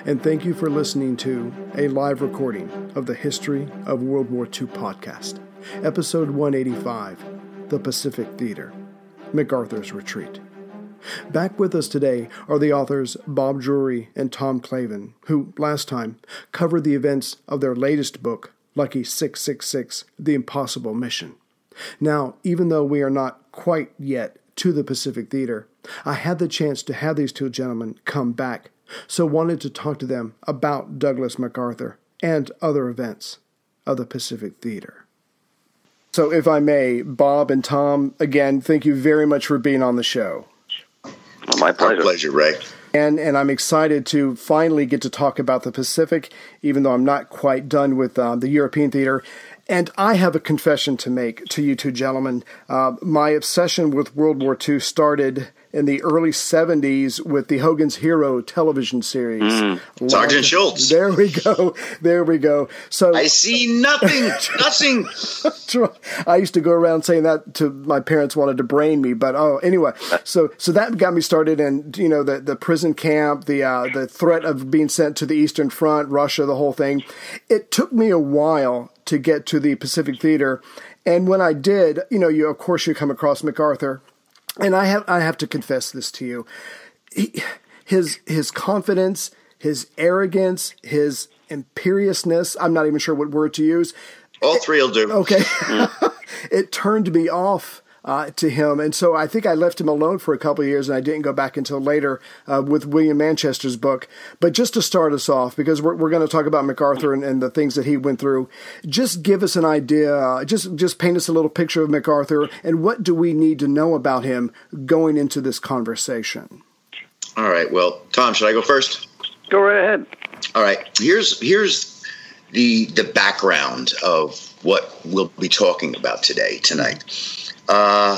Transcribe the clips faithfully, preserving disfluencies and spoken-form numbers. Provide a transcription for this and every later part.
and thank you for listening to a live recording of the History of World War Two podcast, episode one eighty-five, The Pacific Theater, MacArthur's Retreat. Back with us today are the authors Bob Drury and Tom Clavin, who, last time, covered the events of their latest book, Lucky six six six, The Impossible Mission. Now, even though we are not quite yet to the Pacific Theater, I had the chance to have these two gentlemen come back, so wanted to talk to them about Douglas MacArthur and other events of the Pacific Theater. So if I may, Bob and Tom, again, thank you very much for being on the show. Well, my pleasure. Our pleasure, Ray. And and I'm excited to finally get to talk about the Pacific, even though I'm not quite done with uh, the European theater. And I have a confession to make to you two gentlemen. Uh, my obsession with World War Two started in the early seventies with the Hogan's Hero television series. Mm. Sergeant Schultz. There we go. There we go. So I see nothing. Nothing. I used to go around saying that to my parents, wanted to brain me, but oh, anyway. So so that got me started in, you know, the, the prison camp, the uh, the threat of being sent to the Eastern Front, Russia, the whole thing. It took me a while to get to the Pacific Theater, and when I did, you know, you of course you come across MacArthur. And I have I have to confess this to you. He, his his confidence, his arrogance, his imperiousness, I'm not even sure what word to use. All three will do. Okay. It turned me off uh, to him. And so I think I left him alone for a couple of years, and I didn't go back until later uh, with William Manchester's book. But just to start us off, because we're, we're going to talk about MacArthur and, and the things that he went through, just give us an idea, uh, just, just paint us a little picture of MacArthur, and what do we need to know about him going into this conversation? All right. Well, Tom, should I go first? Go right ahead. All right. Here's here's the the background of what we'll be talking about today, tonight. Uh,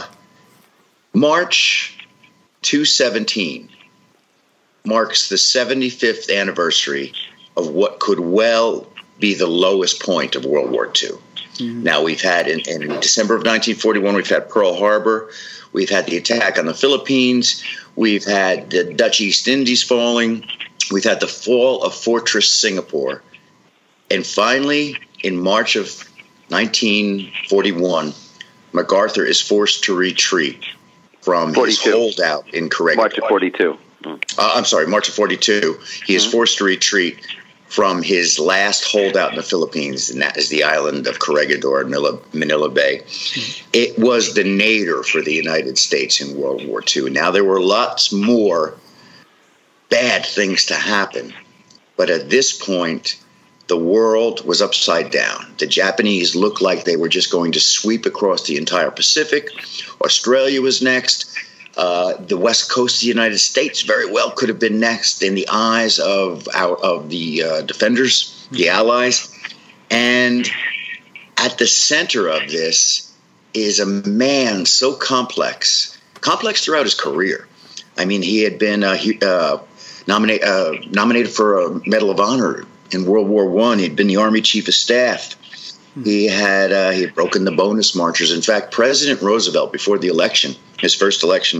March two seventeen marks the seventy-fifth anniversary of what could well be the lowest point of World War Two. Mm-hmm. Now, we've had in, in December of nineteen forty-one, we've had Pearl Harbor. We've had the attack on the Philippines. We've had the Dutch East Indies falling. We've had the fall of Fortress Singapore. And finally, in March of nineteen forty-one, MacArthur is forced to retreat from his holdout in Corregidor. March of forty-two. Uh, I'm sorry, March of forty-two. He is mm-hmm. forced to retreat from his last holdout in the Philippines, and that is the island of Corregidor, Manila, Manila Bay. Mm-hmm. It was the nadir for the United States in World War Two. Now, there were lots more bad things to happen, but at this point, the world was upside down. The Japanese looked like they were just going to sweep across the entire Pacific. Australia was next. Uh, the west coast of the United States very well could have been next in the eyes of our of the uh, defenders, the Allies. And at the center of this is a man so complex, complex throughout his career. I mean, he had been uh, he, uh, nominate, uh, nominated for a Medal of Honor in World War One. He'd been the Army Chief of Staff. He had uh, he had broken the bonus marchers. In fact, President Roosevelt, before the election, his first election,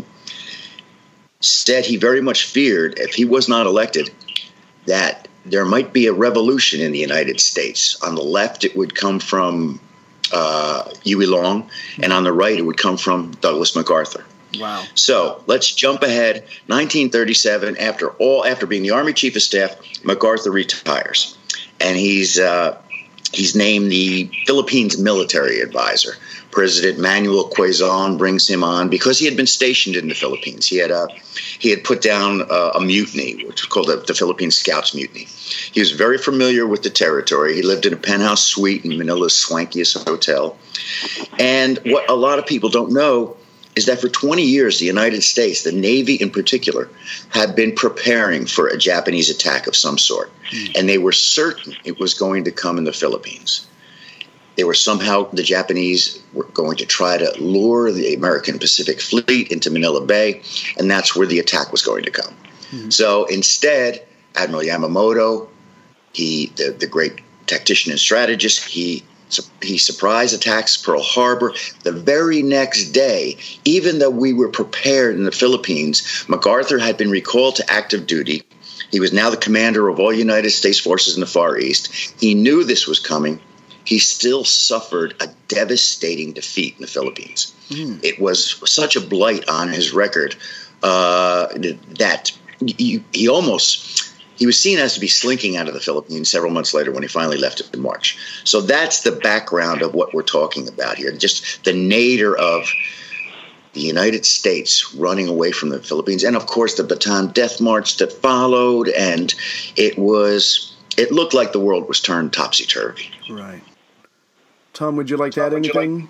said he very much feared, if he was not elected, that there might be a revolution in the United States. On the left, it would come from uh, Huey Long, and on the right, it would come from Douglas MacArthur. Wow. So let's jump ahead. nineteen thirty-seven, after all, after being the Army Chief of Staff, MacArthur retires, and he's uh, he's named the Philippines military advisor. President Manuel Quezon brings him on because he had been stationed in the Philippines. He had uh, he had put down uh, a mutiny, which was called the, the Philippine Scouts Mutiny. He was very familiar with the territory. He lived in a penthouse suite in Manila's swankiest hotel. And what a lot of people don't know is that for twenty years, the United States, the Navy in particular, had been preparing for a Japanese attack of some sort. Mm. And they were certain it was going to come in the Philippines. They were somehow, the Japanese were going to try to lure the American Pacific Fleet into Manila Bay, and that's where the attack was going to come. Mm. So instead, Admiral Yamamoto, he the, the great tactician and strategist, he He surprise attacks Pearl Harbor. The very next day, even though we were prepared in the Philippines, MacArthur had been recalled to active duty He was now the commander of all United States forces in the Far East. He knew this was coming. He still suffered a devastating defeat in the Philippines. Mm. It was such a blight on his record uh, that he, he almost, he was seen as to be slinking out of the Philippines several months later when he finally left in March. So that's the background of what we're talking about here. Just the nadir of the United States running away from the Philippines. And, of course, the Bataan Death March that followed. And it was, it looked like the world was turned topsy-turvy. Right. Tom, would you like to add anything?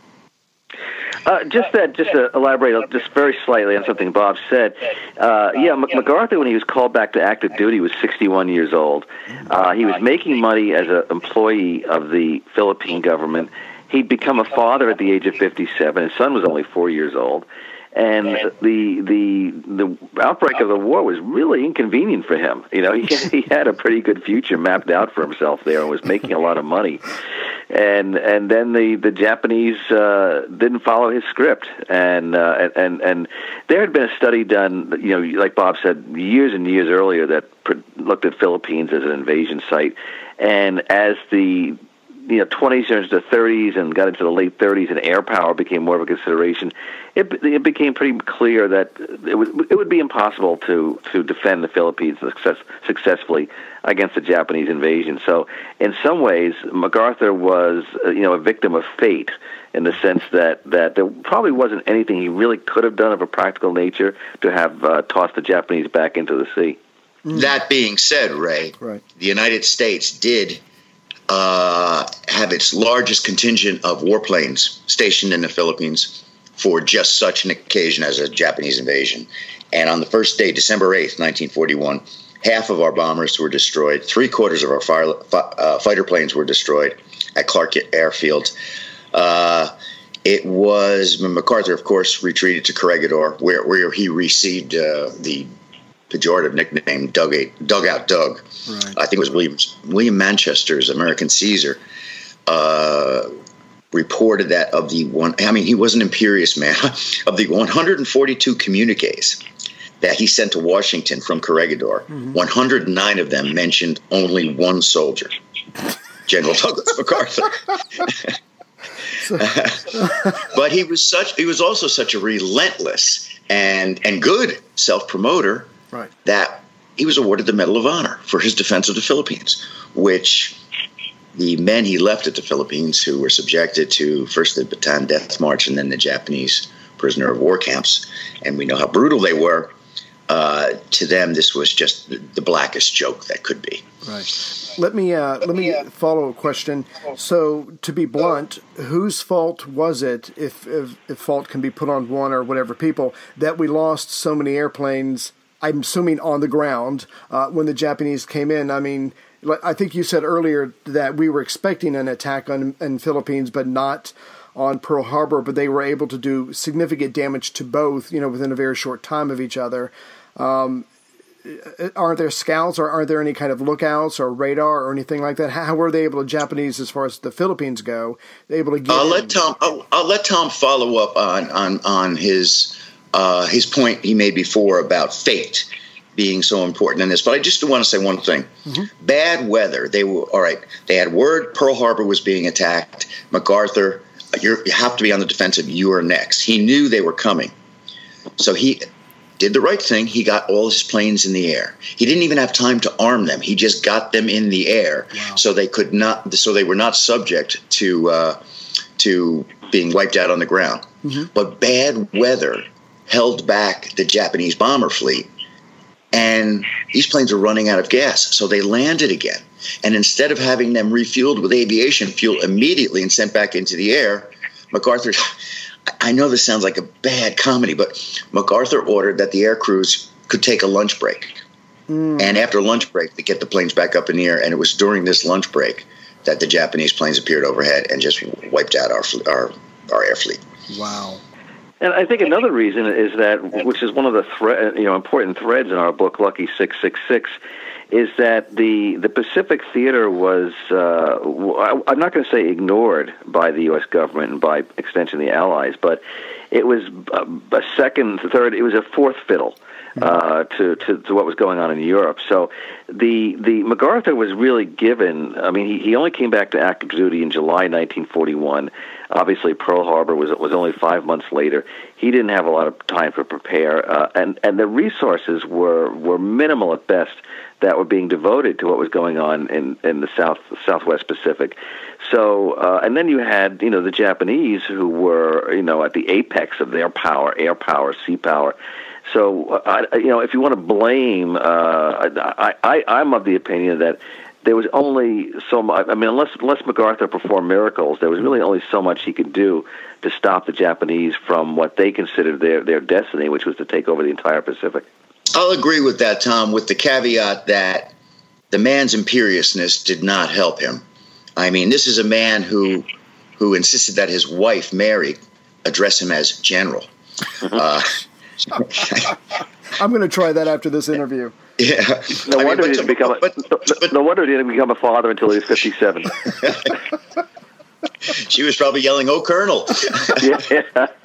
Uh, just that, just to elaborate just very slightly on something Bob said. Uh, yeah, MacArthur, when he was called back to active duty, was sixty-one years old. Uh, he was making money as an employee of the Philippine government. He'd become a father at the age of fifty-seven. His son was only four years old. And the the the outbreak of the war was really inconvenient for him. You know, he he had a pretty good future mapped out for himself there and was making a lot of money. And and then the the Japanese uh, didn't follow his script, and uh, and and there had been a study done, you know, like Bob said, years and years earlier that looked at Philippines as an invasion site, and as the you know, twenties turned into the thirties and got into the late thirties, and air power became more of a consideration. It, it became pretty clear that it would it would be impossible to to defend the Philippines success, successfully against the Japanese invasion. So, in some ways, MacArthur was uh, you know a victim of fate in the sense that that there probably wasn't anything he really could have done of a practical nature to have uh, tossed the Japanese back into the sea. That being said, Ray, right. the United States did Uh, have its largest contingent of warplanes stationed in the Philippines for just such an occasion as a Japanese invasion. And on the first day, December eighth, nineteen forty-one, half of our bombers were destroyed. Three quarters of our fire, uh, fighter planes were destroyed at Clark Airfield. Uh, it was MacArthur, of course, retreated to Corregidor, where, where he received uh, the pejorative nickname Dug Dugout Doug. Right. I think it was William William Manchester's American Caesar uh, reported that of the one. I mean, he was an imperious man. Of the one hundred forty-two communiques that he sent to Washington from Corregidor, mm-hmm. one hundred nine of them mentioned only one soldier, General Douglas MacArthur. But he was such. He was also such a relentless and and good self-promoter. Right. That he was awarded the Medal of Honor for his defense of the Philippines, which the men he left at the Philippines who were subjected to first the Bataan Death March and then the Japanese prisoner of war camps, and we know how brutal they were, uh, to them this was just the, the blackest joke that could be. Right. Let me uh, let me follow a question. So, to be blunt, whose fault was it, if, if if fault can be put on one or whatever people, that we lost so many airplanes, I'm assuming on the ground, uh, when the Japanese came in? I mean, I think you said earlier that we were expecting an attack on in Philippines, but not on Pearl Harbor, but they were able to do significant damage to both, you know, within a very short time of each other. Um, aren't there scouts, or are there any kind of lookouts or radar or anything like that? How were they able to, Japanese, as far as the Philippines go, able to get I'll in? let Tom. I'll, I'll let Tom follow up on on on his. Uh, his point he made before about fate being so important in this. But I just want to say one thing. Mm-hmm. Bad weather. They were, all right, they had word Pearl Harbor was being attacked. MacArthur, you're, you have to be on the defensive. You are next. He knew they were coming. So he did the right thing. He got all his planes in the air. He didn't even have time to arm them. He just got them in the air. Wow. so they could not, so they were not subject to, uh, to being wiped out on the ground. Mm-hmm. But bad weather held back the Japanese bomber fleet, and these planes were running out of gas, so they landed again. And instead of having them refueled with aviation fuel immediately and sent back into the air, MacArthur, I know this sounds like a bad comedy, but MacArthur ordered that the air crews could take a lunch break. Mm. And after lunch break, they get the planes back up in the air, and it was during this lunch break that the Japanese planes appeared overhead and just wiped out our our, our air fleet. Wow. And I think another reason is that, which is one of the thre- you know important threads in our book, Lucky six six six, is that the the Pacific Theater was, uh, I'm not going to say ignored by the U S government and by extension the Allies, but it was a, a second, third, it was a fourth fiddle uh, to, to to what was going on in Europe. So the the MacArthur was really given. I mean, he, he only came back to active duty in July nineteen forty-one. Obviously, Pearl Harbor was was only five months later. He didn't have a lot of time to prepare, uh, and and the resources were were minimal at best that were being devoted to what was going on in, in the South Southwest Pacific. So, uh, and then you had, you know, the Japanese who were, you know, at the apex of their power, air power, sea power. So, uh, I, you know, if you want to blame, uh, I, I, I'm of the opinion that there was only so much. I mean, unless unless MacArthur performed miracles, there was really only so much he could do to stop the Japanese from what they considered their, their destiny, which was to take over the entire Pacific. I'll agree with that, Tom, with the caveat that the man's imperiousness did not help him. I mean, this is a man who who insisted that his wife, Mary, address him as General. Uh, I'm going to try that after this interview. Yeah. No I wonder mean, he didn't become a, but, but, no wonder he didn't become a father until he was fifty-seven. She was probably yelling, "Oh, Colonel!" Yeah.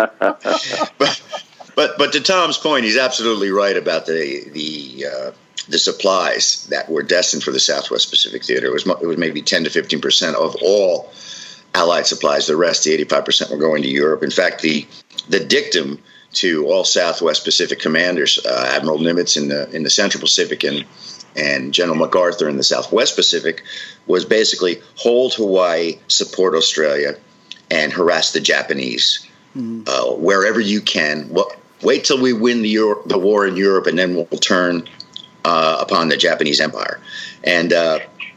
but, but but to Tom's point, he's absolutely right about the the uh, the supplies that were destined for the Southwest Pacific Theater. It was it was maybe ten to fifteen percent of all Allied supplies. The rest, the eighty-five percent, were going to Europe. In fact, the the dictum to all Southwest Pacific commanders, uh, Admiral Nimitz in the in the Central Pacific and and General MacArthur in the Southwest Pacific, was basically hold Hawaii, support Australia, and harass the Japanese mm-hmm. uh, wherever you can. Well, wait till we win the Euro- the war in Europe, and then we'll turn uh, upon the Japanese Empire. And uh,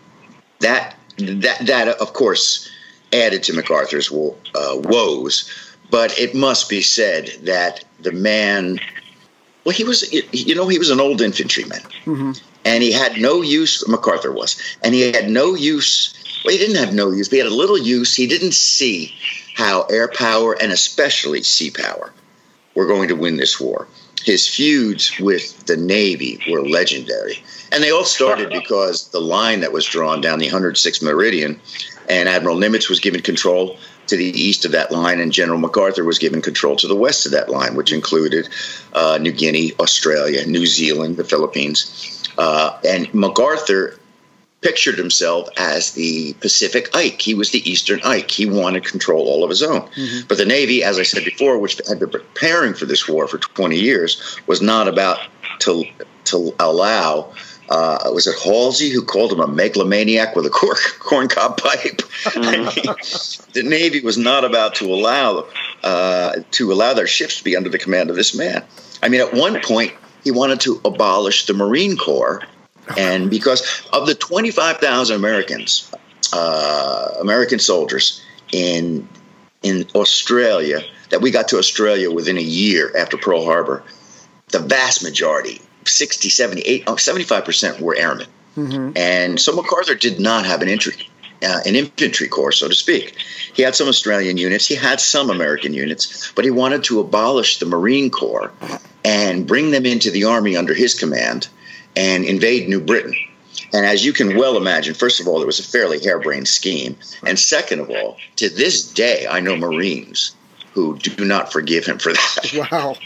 that that that of course added to MacArthur's wo- uh, woes. But it must be said that the man, well, he was, you know, he was an old infantryman. Mm-hmm. And he had no use, MacArthur was, and he had no use, well, he didn't have no use, but he had a little use. He didn't see how air power and especially sea power were going to win this war. His feuds with the Navy were legendary. And they all started because the line that was drawn down the one hundred sixth meridian, and Admiral Nimitz was given control to the east of that line, and General MacArthur was given control to the west of that line, which included uh, New Guinea, Australia, New Zealand, the Philippines. Uh, and MacArthur pictured himself as the Pacific Ike. He was the Eastern Ike. He wanted control all of his own. Mm-hmm. But the Navy, as I said before, which had been preparing for this war for twenty years, was not about to to allow. Uh, was it Halsey who called him a megalomaniac with a cork, corncob pipe? Mm-hmm. I mean, the Navy was not about to allow uh, to allow their ships to be under the command of this man. I mean, at one point, he wanted to abolish the Marine Corps, and because of the twenty-five thousand Americans, uh, American soldiers in in Australia, that we got to Australia within a year after Pearl Harbor, the vast majority, sixty, seventy, eighty, seventy-five percent were airmen. Mm-hmm. And so MacArthur did not have an infantry, uh, an infantry corps, so to speak. He had some Australian units. He had some American units, but he wanted to abolish the Marine Corps and bring them into the Army under his command and invade New Britain. And as you can well imagine, first of all, it was a fairly harebrained scheme. And second of all, to this day, I know Marines who do not forgive him for that. Wow.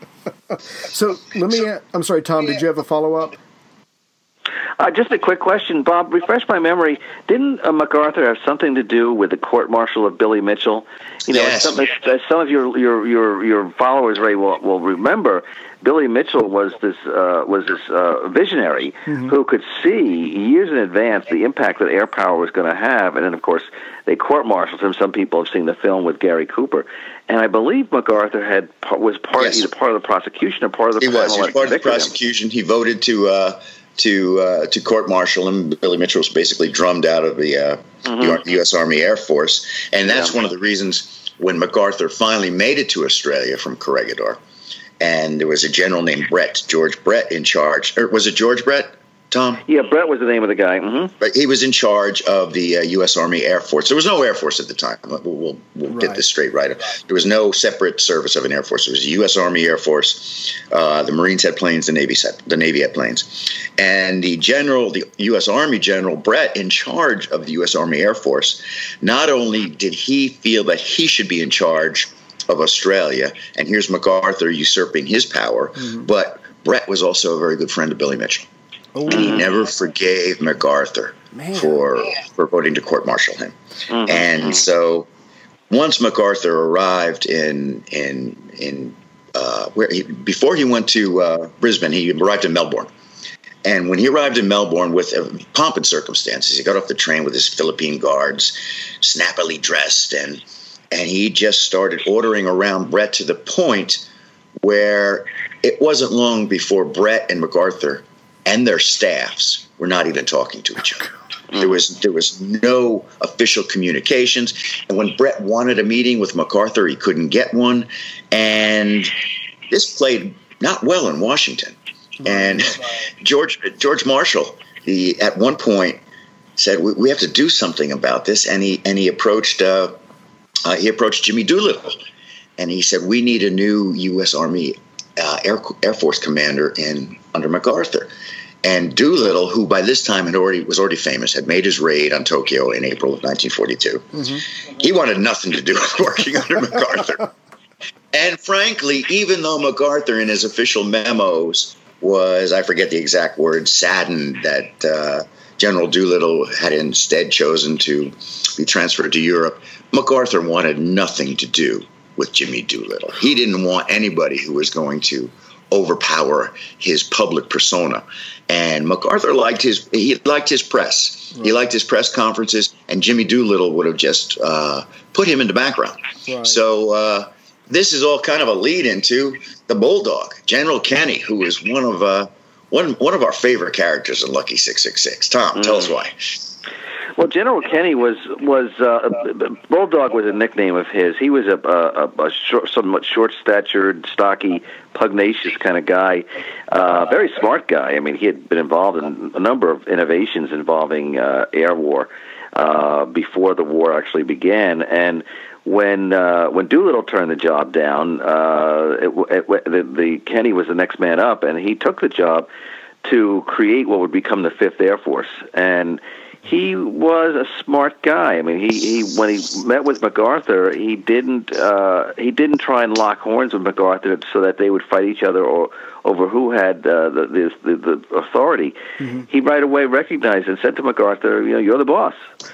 So let me, so, I'm sorry, Tom, did you have a follow-up? Uh, just a quick question, Bob. Refresh my memory. Didn't uh, MacArthur have something to do with the court-martial of Billy Mitchell? You know, yes. as some, as some of your your your, your followers, Ray, will, will remember, Billy Mitchell was this uh, was this uh, visionary mm-hmm. who could see years in advance the impact that air power was going to have, and then of course they court-martialed him. Some people have seen the film with Gary Cooper, and I believe MacArthur had was part yes. either part of the prosecution or part of the. He was. He was part of the prosecution. Him. He voted to. Uh, to uh, to court-martial him. Billy Mitchell was basically drummed out of the, uh, mm-hmm. the U S Army Air Force. And that's yeah. one of the reasons when MacArthur finally made it to Australia from Corregidor, and there was a general named Brett, George Brett, in charge. Or was it George Brett, Tom? Yeah, Brett was the name of the guy. Mm-hmm. But he was in charge of the uh, U S Army Air Force. There was no Air Force at the time. We'll, we'll, we'll right. get this straight right. There was no separate service of an Air Force. It was the U S Army Air Force. Uh, the Marines had planes. The Navy had, the Navy had planes. And the general, the U S Army General Brett, in charge of the U S Army Air Force, not only did he feel that he should be in charge of Australia, and here's MacArthur usurping his power, mm-hmm. but Brett was also a very good friend of Billy Mitchell. Oh. He never forgave MacArthur Man. for for voting to court-martial him. Mm-hmm. And so once MacArthur arrived in in in uh, where he, before he went to uh, Brisbane, he arrived in Melbourne. And when he arrived in Melbourne with uh, pomp and circumstances, he got off the train with his Philippine guards, snappily dressed, and and he just started ordering around Brett to the point where it wasn't long before Brett and MacArthur and their staffs were not even talking to each other. There was there was no official communications. And when Brett wanted a meeting with MacArthur, he couldn't get one. And this played not well in Washington. And George George Marshall, he at one point said, "We, we have to do something about this." And he and he approached uh, uh, he approached Jimmy Doolittle, and he said, "We need a new U S Army uh, Air Air Force commander in under MacArthur." And Doolittle, who by this time had already was already famous, had made his raid on Tokyo in April of nineteen forty-two. Mm-hmm. He wanted nothing to do with working under MacArthur. And frankly, even though MacArthur in his official memos was, I forget the exact word, saddened that uh, General Doolittle had instead chosen to be transferred to Europe, MacArthur wanted nothing to do with Jimmy Doolittle. He didn't want anybody who was going to overpower his public persona. And MacArthur liked his he liked his press. Right. He liked his press conferences, and Jimmy Doolittle would have just uh, put him in the background. Right. So uh, this is all kind of a lead into the Bulldog, General Kenny, who is one of uh, one one of our favorite characters in Lucky six six six. Tom, mm. tell us why. Well, General Kenny was was uh, Bulldog was a nickname of his. He was a, a, a short, somewhat short-statured, stocky, pugnacious kind of guy. Uh, very smart guy. I mean, he had been involved in a number of innovations involving uh, air war uh, before the war actually began. And when uh, when Doolittle turned the job down, uh, it, it, the, the Kenny was the next man up, and he took the job to create what would become the Fifth Air Force. And he was a smart guy. I mean, he, he when he met with MacArthur, he didn't uh, he didn't try and lock horns with MacArthur so that they would fight each other or over who had uh, the, the the authority. Mm-hmm. He right away recognized and said to MacArthur, "You know, you're the boss,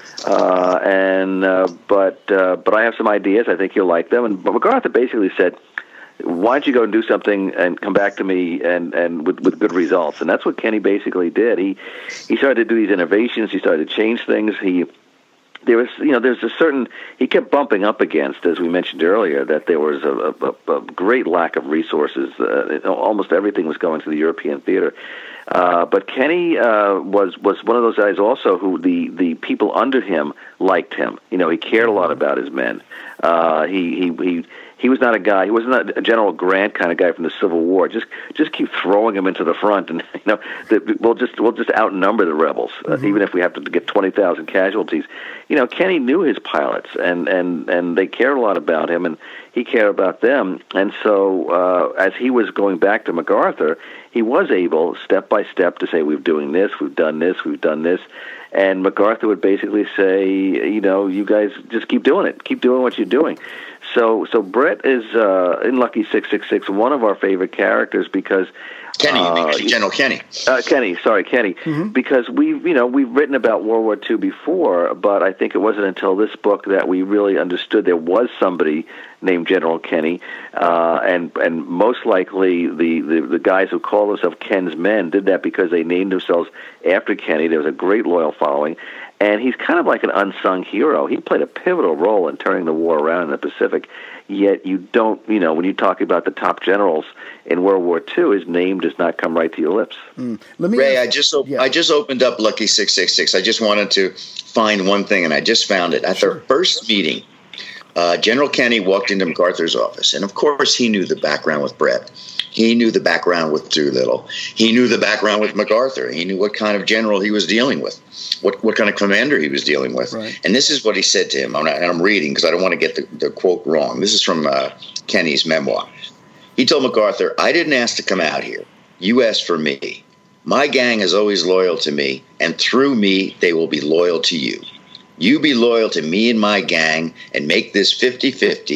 uh, and uh, but uh, but I have some ideas. I think you'll like them." And but MacArthur basically said, "Why don't you go and do something and come back to me and, and with, with good results?" And that's what Kenny basically did. He he started to do these innovations. He started to change things. He there was you know there's a certain he kept bumping up against, as we mentioned earlier, that there was a, a, a great lack of resources. Uh, almost everything was going to the European theater. Uh, but Kenny uh, was was one of those guys also who the, the people under him liked him. You know, he cared a lot about his men. Uh, he he he. He was not a guy. He was not a General Grant kind of guy from the Civil War. Just, just keep throwing him into the front, and you know, the, we'll just, we'll just outnumber the rebels, mm-hmm. uh, even if we have to get twenty thousand casualties. You know, Kenny knew his pilots, and, and, and they cared a lot about him, and he cared about them. And so, uh, as he was going back to MacArthur, he was able, step by step, to say, "We're doing this, we've done this, we've done this." And MacArthur would basically say, you know, "You guys just keep doing it. Keep doing what you're doing." So, so Brett is uh, in Lucky six six six one of our favorite characters because Kenny, uh, you mean General Kenny. Uh, Kenny, sorry, Kenny, mm-hmm. because we've you know we've written about World War Two before, but I think it wasn't until this book that we really understood there was somebody named General Kenny, uh, and and most likely the, the, the guys who call themselves Ken's Men did that because they named themselves after Kenny. There was a great loyal following. And he's kind of like an unsung hero. He played a pivotal role in turning the war around in the Pacific, yet you don't, you know, when you talk about the top generals in World War Two, his name does not come right to your lips. Mm. Let me Ray, ask, I just op- yeah. I just opened up Lucky six six six. I just wanted to find one thing, and I just found it. At sure. their first meeting, uh, General Kenny walked into MacArthur's office, and of course he knew the background with Brett. He knew the background with Doolittle. He knew the background with MacArthur. He knew what kind of general he was dealing with, what what kind of commander he was dealing with. Right. And this is what he said to him, and I'm reading because I don't want to get the, the quote wrong. This is from uh, Kenny's memoir. He told MacArthur, "I didn't ask to come out here. You asked for me. My gang is always loyal to me, and through me, they will be loyal to you. You be loyal to me and my gang and make this fifty-fifty,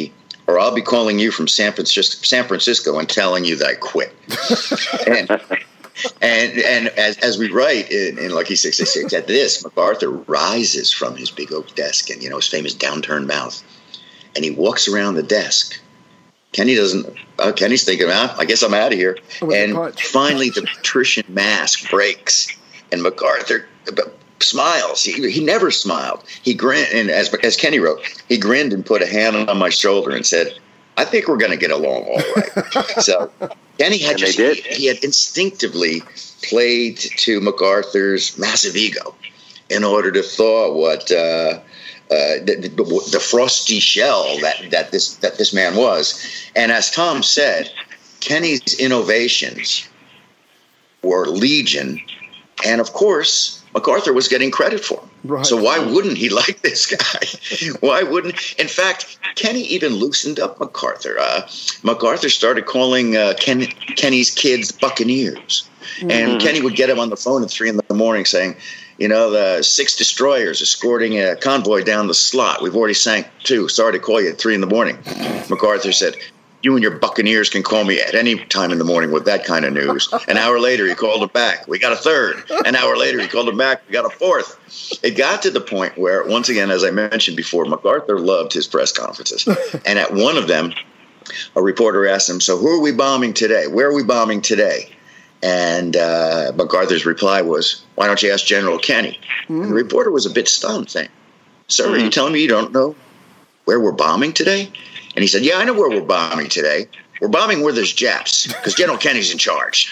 or I'll be calling you from San Francisco, San Francisco and telling you that I quit. and and and as, as we write in, in Lucky six six six, at this, MacArthur rises from his big oak desk and, you know, his famous downturned mouth, and he walks around the desk. Kenny doesn't, uh, Kenny's thinking, ah, I guess I'm out of here. Oh, and finally the patrician mask breaks, and MacArthur smiles. He, he never smiled. He grinned, and as, as Kenny wrote, he grinned and put a hand on my shoulder and said, I think we're going to get along all right. So Kenny had just, he, he had instinctively played to MacArthur's massive ego in order to thaw what uh, uh, the, the, the frosty shell that, that this that this man was. And as Tom said, Kenny's innovations were legion, and of course, MacArthur was getting credit for them. Right. So why wouldn't he like this guy? Why wouldn't? In fact, Kenny even loosened up MacArthur. Uh, MacArthur started calling uh, Ken, Kenny's kids Buccaneers. Mm-hmm. And Kenny would get him on the phone at three in the morning saying, you know, the six destroyers escorting a convoy down the slot. We've already sank two. Sorry to call you at three in the morning. MacArthur said, you and your Buccaneers can call me at any time in the morning with that kind of news. An hour later, he called him back. We got a third. An hour later, he called him back. We got a fourth. It got to the point where, once again, as I mentioned before, MacArthur loved his press conferences. And at one of them, a reporter asked him, so who are we bombing today? Where are we bombing today? And uh, MacArthur's reply was, why don't you ask General Kenny? Mm. And the reporter was a bit stunned, saying, sir, mm. are you telling me you don't know where we're bombing today? And he said, yeah, I know where we're bombing today. We're bombing where there's Japs, because General Kenny's in charge.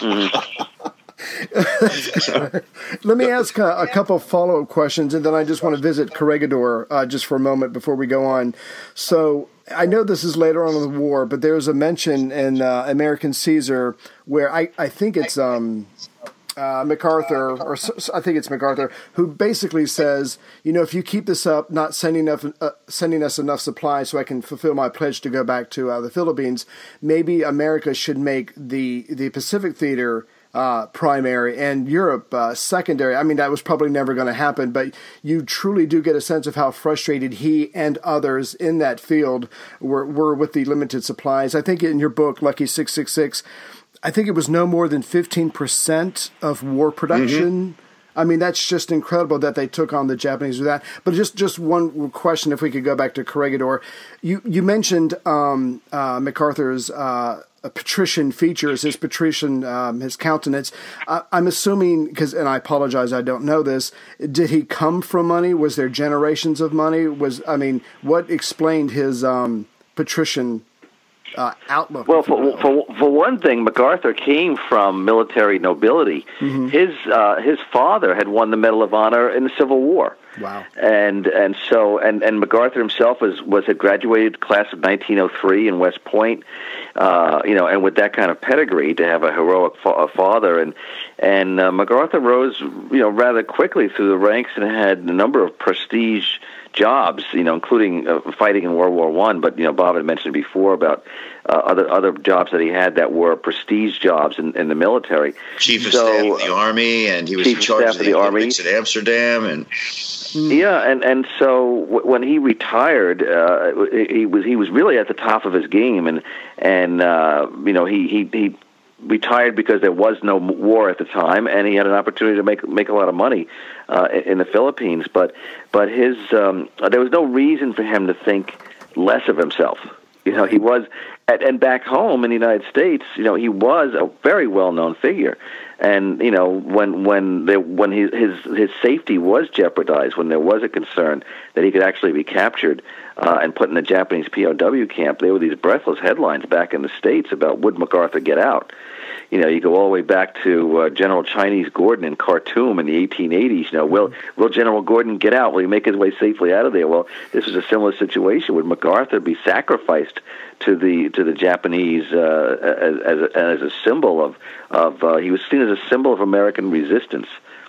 Let me ask a, a couple follow-up questions, and then I just want to visit Corregidor uh, just for a moment before we go on. So I know this is later on in the war, but there's a mention in uh, American Caesar where I, I think it's um, uh, MacArthur, or I think it's MacArthur, who basically says, you know, if you keep this up, not sending enough, uh, sending us enough supplies so I can fulfill my pledge to go back to uh, the Philippines, maybe America should make the, the Pacific Theater Uh, primary and Europe uh, secondary. I mean, that was probably never going to happen, but you truly do get a sense of how frustrated he and others in that field were, were with the limited supplies. I think in your book, Lucky six six six, I think it was no more than fifteen percent of war production. Mm-hmm. I mean, that's just incredible that they took on the Japanese with that. But just, just one question, if we could go back to Corregidor. You, you mentioned um, uh, MacArthur's uh, patrician features, his patrician, um, his countenance. Uh, I'm assuming, because, and I apologize, I don't know this, did he come from money? Was there generations of money? Was, I mean, what explained his um, patrician Uh, outlook? Well, for, for for one thing, MacArthur came from military nobility. Mm-hmm. His uh, his father had won the Medal of Honor in the Civil War. Wow! And and so and, and MacArthur himself was was had graduated class of nineteen oh three in West Point. Uh, you know, and with that kind of pedigree, to have a heroic fa- father, and and uh, MacArthur rose, you know, rather quickly through the ranks and had a number of prestige jobs, you know, including uh, fighting in World War One. But you know, Bob had mentioned before about uh, other other jobs that he had that were prestige jobs in, in the military. Chief of so, Staff of the Army, and he was in charge of the, the Olympics at Amsterdam, and yeah, and and so w- when he retired, uh, he was he was really at the top of his game, and and uh, you know he he he. retired because there was no war at the time, and he had an opportunity to make make a lot of money uh, in the Philippines. But but his um, there was no reason for him to think less of himself. You know, he was, and back home in the United States, you know, he was a very well-known figure. And you know, when when there, when his his his safety was jeopardized, when there was a concern that he could actually be captured uh, and put in a Japanese P O W camp, there were these breathless headlines back in the States about would MacArthur get out. You know, you go all the way back to uh, General Chinese Gordon in Khartoum in the eighteen eighties. You know, will will General Gordon get out? Will he make his way safely out of there? Well, this was a similar situation. Would MacArthur be sacrificed to the to the Japanese uh, as as a, as a symbol of of uh, he was seen as a symbol of American resistance?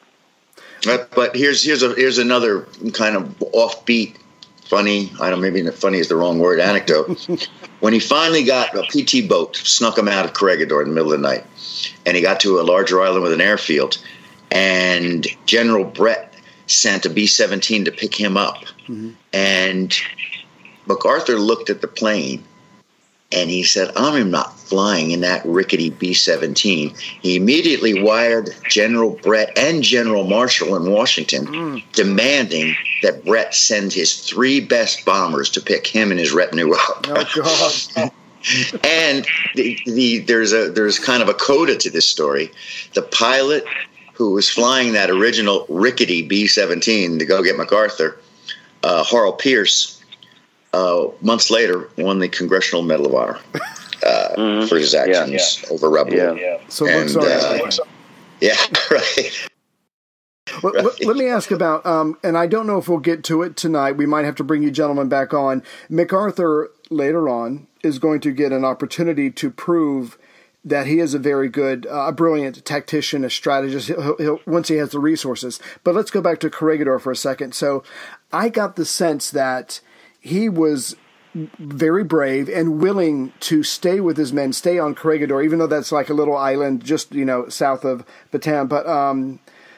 But, but here's here's a here's another kind of offbeat, funny. I don't maybe funny is the wrong word. Anecdote. When he finally got a P T boat, snuck him out of Corregidor in the middle of the night, and he got to a larger island with an airfield, and General Brett sent a B seventeen to pick him up. Mm-hmm. And MacArthur looked at the plane and he said, I'm not flying in that rickety B seventeen. He immediately wired General Brett and General Marshall in Washington, mm. demanding that Brett send his three best bombers to pick him and his retinue up. Oh, God. And the, the there's a there's kind of a coda to this story. The pilot who was flying that original rickety B seventeen to go get MacArthur, uh, Harl Pierce, Uh, months later, won the Congressional Medal of Honor uh, mm-hmm. for his actions yeah, yeah. over rebel. Yeah, yeah. So and, looks uh, yeah, right. Well, right. Let, let me ask about, um, and I don't know if we'll get to it tonight. We might have to bring you gentlemen back on. MacArthur later on is going to get an opportunity to prove that he is a very good, uh, a brilliant tactician, a strategist, he'll, he'll, once he has the resources. But let's go back to Corregidor for a second. So I got the sense that he was very brave and willing to stay with his men, stay on Corregidor, even though that's like a little island just, you know, south of Bataan. But um,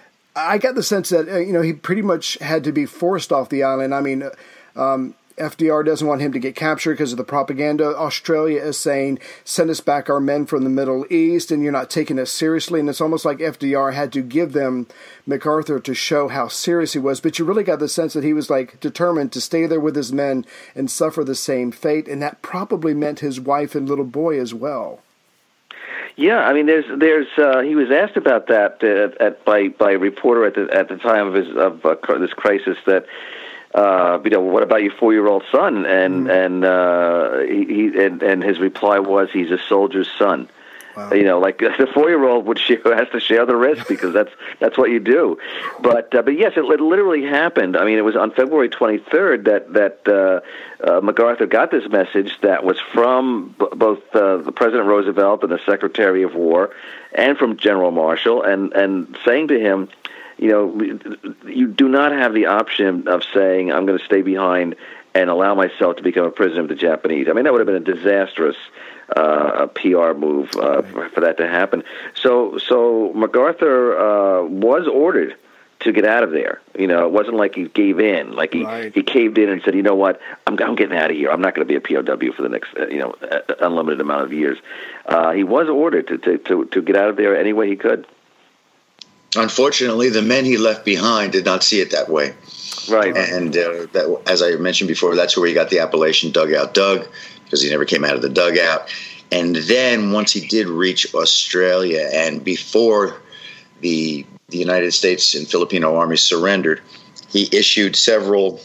I got the sense that, uh, you know, he pretty much had to be forced off the island. I mean, um, F D R doesn't want him to get captured because of the propaganda. Australia is saying, send us back our men from the Middle East, and you're not taking us seriously. And it's almost like F D R had to give them MacArthur to show how serious he was. But you really got the sense that he was like determined to stay there with his men and suffer the same fate. And that probably meant his wife and little boy as well. Yeah, I mean, there's, there's. Uh, he was asked about that uh, at, by by a reporter at the at the time of his of uh, this crisis that. Uh, you know, what about your four-year-old son? And mm. and uh, he, he and, and his reply was, he's a soldier's son. Wow. You know, like the four-year-old would share, has to share the risk because that's that's what you do. But uh, but yes, it, it literally happened. I mean, it was on February twenty-third that that uh, uh, MacArthur got this message that was from b- both uh, the President Roosevelt and the Secretary of War, and from General Marshall, and and saying to him, you know, you do not have the option of saying, I'm going to stay behind and allow myself to become a prisoner of the Japanese. I mean, that would have been a disastrous uh, P R move uh, for, for that to happen. So so MacArthur uh, was ordered to get out of there. You know, it wasn't like he gave in. Like he, right. he caved in and said, you know what, I'm, I'm getting out of here. I'm not going to be a P O W for the next, uh, you know, uh, unlimited amount of years. Uh, he was ordered to, to, to, to get out of there any way he could. Unfortunately, the men he left behind did not see it that way. Right. And uh, that, as I mentioned before, that's where he got the appellation Dugout Doug, because he never came out of the dugout. And then once he did reach Australia, and before the the United States and Filipino armies surrendered, he issued several,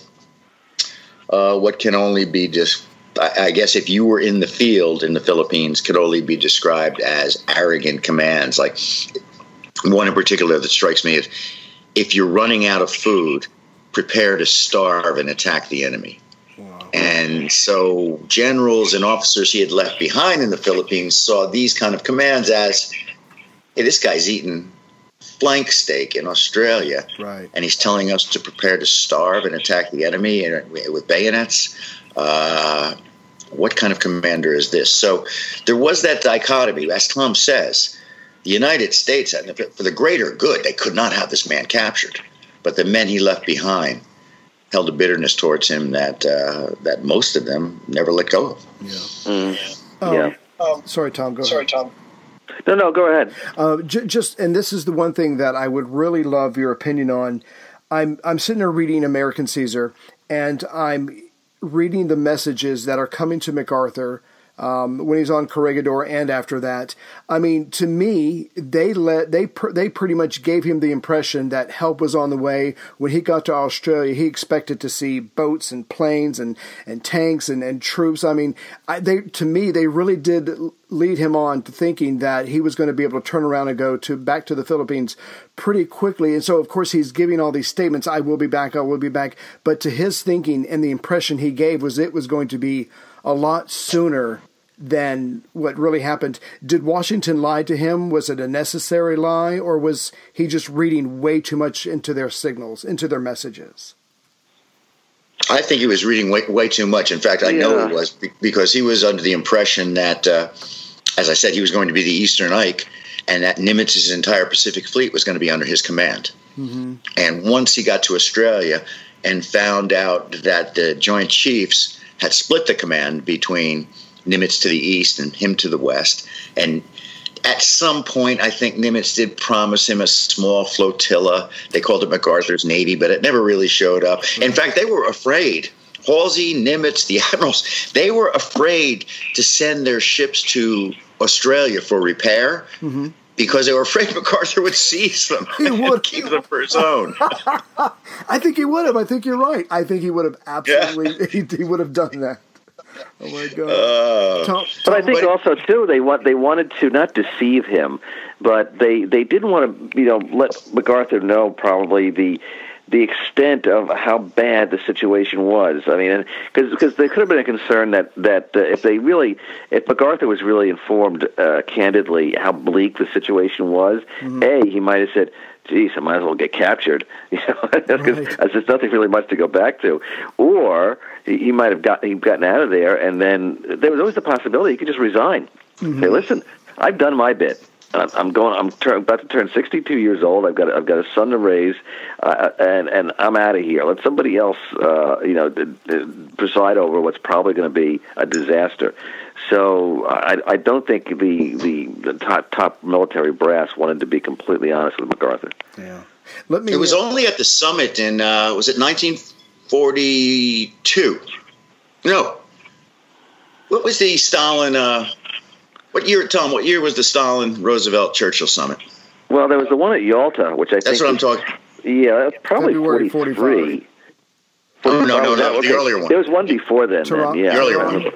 uh, what can only be just, I, I guess if you were in the field in the Philippines, could only be described as arrogant commands. Like, one in particular that strikes me is, if you're running out of food, prepare to starve and attack the enemy. Wow. And so generals and officers he had left behind in the Philippines saw these kind of commands as, hey, this guy's eating flank steak in Australia, right, and he's telling us to prepare to starve and attack the enemy with bayonets. Uh, what kind of commander is this? So there was that dichotomy, as Tom says. The United States, for the greater good, they could not have this man captured. But the men he left behind held a bitterness towards him that uh, that most of them never let go of. Yeah. Mm. Um, yeah. Um, sorry, Tom. Go sorry, ahead. Tom. No, no, go ahead. Uh, j- just, and this is the one thing that I would really love your opinion on. I'm I'm sitting there reading American Caesar, and I'm reading the messages that are coming to MacArthur Um, when he's on Corregidor and after that. I mean, to me, they let they pr- they pretty much gave him the impression that help was on the way. When he got to Australia, he expected to see boats and planes and, and tanks and, and troops. I mean, I, they to me, they really did lead him on to thinking that he was going to be able to turn around and go to back to the Philippines pretty quickly. And so, of course, he's giving all these statements, I will be back, I will be back. But to his thinking and the impression he gave was it was going to be a lot sooner than what really happened. Did Washington lie to him? Was it a necessary lie, or was he just reading way too much into their signals, into their messages? I think he was reading way, way too much. In fact, I yeah. know it was because he was under the impression that, uh, as I said, he was going to be the Eastern Ike, and that Nimitz's entire Pacific Fleet was going to be under his command. Mm-hmm. And once he got to Australia and found out that the Joint Chiefs had split the command between Nimitz to the east and him to the west. And at some point, I think Nimitz did promise him a small flotilla. They called it MacArthur's Navy, but it never really showed up. In fact, they were afraid. Halsey, Nimitz, the admirals, they were afraid to send their ships to Australia for repair mm-hmm. because they were afraid MacArthur would seize them he and would. keep them for his own. I think he would have. I think you're right. I think he would have absolutely, yeah. he, he would have done that. Oh my God! Uh, Tom, Tom, but I think but, also too they want they wanted to not deceive him, but they, they didn't want to you know let MacArthur know probably the the extent of how bad the situation was. I mean, because because there could have been a concern that that uh, if they really if MacArthur was really informed uh, candidly how bleak the situation was, mm-hmm. a he might have said, geez, I might as well get captured, you know, because right. there's nothing really much to go back to. Or he, he might have got, he gotten out of there, and then there was always the possibility he could just resign. Mm-hmm. Say, listen, I've done my bit. I'm going. I'm turn, about to turn sixty-two years old. I've got. I've got a son to raise, uh, and and I'm out of here. Let somebody else, uh, you know, d- d- preside over what's probably going to be a disaster. So I, I don't think the, the the top top military brass wanted to be completely honest with MacArthur. Yeah. Let me. It was only at the summit in uh, was it nineteen forty-two? No. What was the Stalin? Uh, What year, Tom? What year was the Stalin, Roosevelt, Churchill summit? Well, there was the one at Yalta, which I That's think. That's what was, I'm talking. Yeah, probably February forty-three. Oh, no, no, no, okay. the earlier one. There was one before then. then yeah, the earlier one.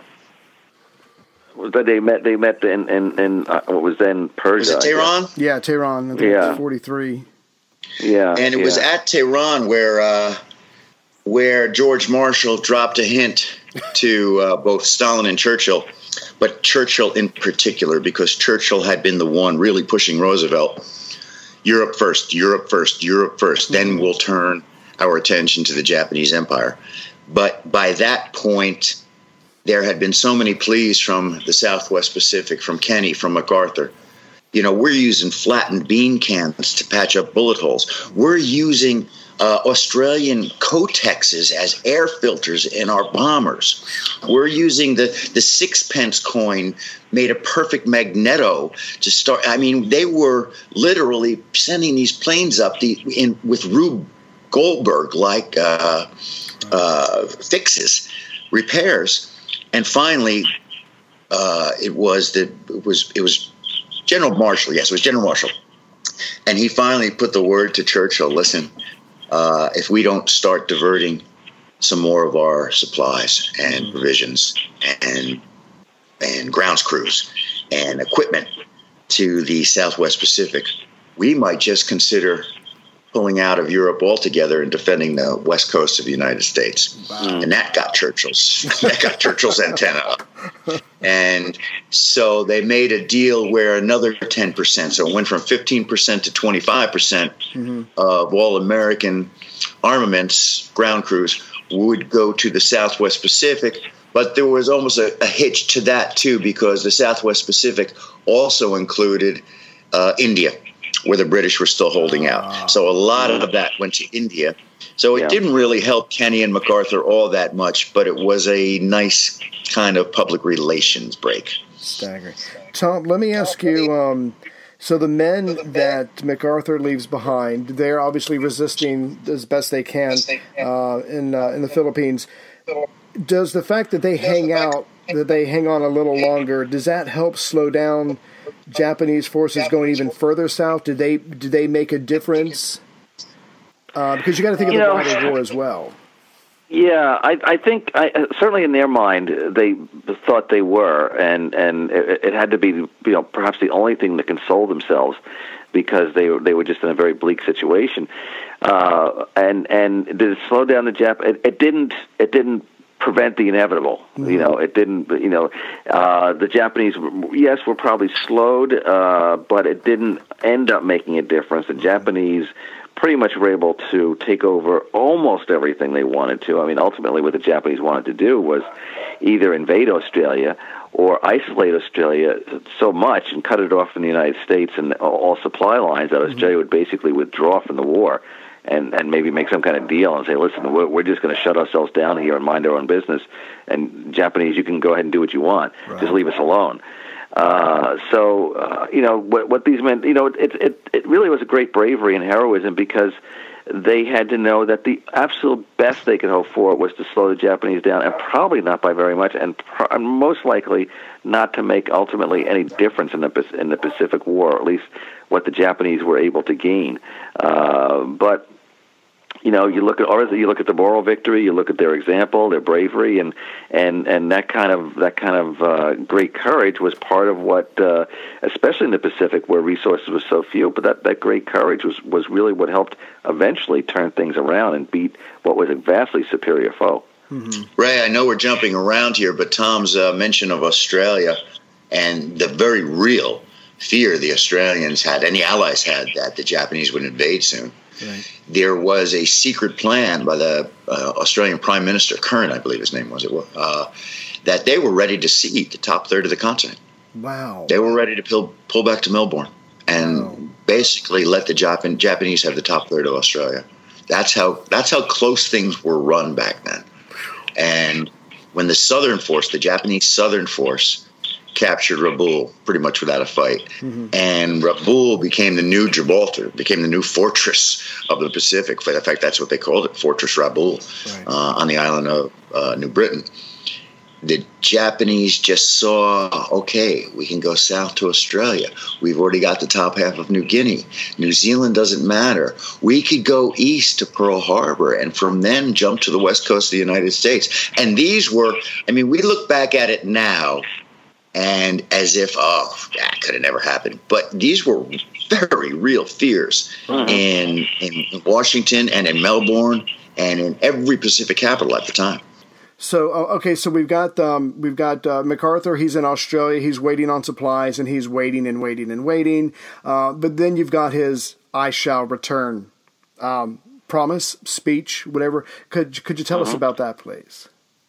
But they met. They met in in, in uh, what was then Persia. Was it Tehran? Yeah, Tehran. I think yeah. It was forty-three. Yeah, and it yeah. was at Tehran where uh, where George Marshall dropped a hint to uh, both Stalin and Churchill. But Churchill in particular, because Churchill had been the one really pushing Roosevelt, Europe first, Europe first, Europe first, mm-hmm. then we'll turn our attention to the Japanese Empire. But by that point, there had been so many pleas from the Southwest Pacific, from Kenny, from MacArthur. You know, we're using flattened bean cans to patch up bullet holes. We're using uh, Australian Kotexes as air filters in our bombers. We're using the, the sixpence coin made a perfect magneto to start. I mean, they were literally sending these planes up the, in with Rube Goldberg-like uh, uh, fixes, repairs. And finally, uh, it was the it was it was General Marshall. Yes, it was General Marshall, and he finally put the word to Churchill: listen, uh, if we don't start diverting some more of our supplies and provisions and and grounds crews and equipment to the Southwest Pacific, we might just consider pulling out of Europe altogether and defending the west coast of the United States. Wow. And that got Churchill's that got Churchill's antenna up. And so they made a deal where another ten percent, so it went from fifteen percent to twenty-five percent mm-hmm. of all American armaments, ground crews, would go to the Southwest Pacific. But there was almost a, a hitch to that, too, because the Southwest Pacific also included uh, India, where the British were still holding out. So a lot of that went to India. So it yeah. didn't really help Kenny and MacArthur all that much, but it was a nice kind of public relations break. Staggering. Tom, let me ask you, um, so the men that MacArthur leaves behind, they're obviously resisting as best they can uh, in uh, in the Philippines. Does the fact that they hang out, that they hang on a little longer, does that help slow down Japanese forces going even further south? Did they did they make a difference? Uh, because you got to think of you the wider war as well. Yeah, I, I think I, certainly in their mind they thought they were, and and it, it had to be, you know, perhaps the only thing that consoled themselves, because they were they were just in a very bleak situation. Uh, and and did it slow down the Jap? It, it didn't. It didn't. prevent the inevitable. Mm-hmm. You know, it didn't, you know, uh, the Japanese, yes, were probably slowed, uh, but it didn't end up making a difference. The mm-hmm. Japanese pretty much were able to take over almost everything they wanted to. I mean, ultimately what the Japanese wanted to do was either invade Australia or isolate Australia so much and cut it off from the United States and all supply lines that Australia mm-hmm. would basically withdraw from the war. and, and maybe make some kind of deal and say, listen, we're, we're just going to shut ourselves down here and mind our own business. And Japanese, you can go ahead and do what you want. Right. Just leave us alone. Uh, so, uh, you know, what, what these men, you know, it, it, it really was a great bravery and heroism because they had to know that the absolute best they could hope for was to slow the Japanese down, and probably not by very much, and, pro- and most likely not to make ultimately any difference in the in the Pacific War, or at least what the Japanese were able to gain. Uh, but you know, you look at or you look at the moral victory, you look at their example, their bravery, and and, and that kind of that kind of uh, great courage was part of what, uh, especially in the Pacific where resources were so few. But that, that great courage was, was really what helped eventually turn things around and beat what was a vastly superior foe. Mm-hmm. Ray, I know we're jumping around here, but Tom's uh, mention of Australia and the very real fear the Australians had and the Allies had that the Japanese would invade soon. Right. There was a secret plan by the uh, Australian Prime Minister, Curran, I believe his name was, it uh, that they were ready to cede the top third of the continent. Wow. They were ready to pull, pull back to Melbourne and wow. basically let the Japan, Japanese have the top third of Australia. That's how that's how close things were run back then. And when the Southern Force, the Japanese Southern Force, captured Rabaul pretty much without a fight. Mm-hmm. And Rabaul became the new Gibraltar, became the new fortress of the Pacific. In fact, that's what they called it, Fortress Rabaul, right. uh, on the island of uh, New Britain. The Japanese just saw, okay, we can go south to Australia. We've already got the top half of New Guinea. New Zealand doesn't matter. We could go east to Pearl Harbor and from then jump to the west coast of the United States. And these were, I mean, we look back at it now, and as if, oh, that could have never happened. But these were very real fears mm-hmm. in, in Washington and in Melbourne and in every Pacific capital at the time. So, okay, so we've got um, we've got uh, MacArthur. He's in Australia. He's waiting on supplies, and he's waiting and waiting and waiting. Uh, but then you've got his "I shall return" um, promise, speech, whatever. Could could you tell mm-hmm. us about that, please?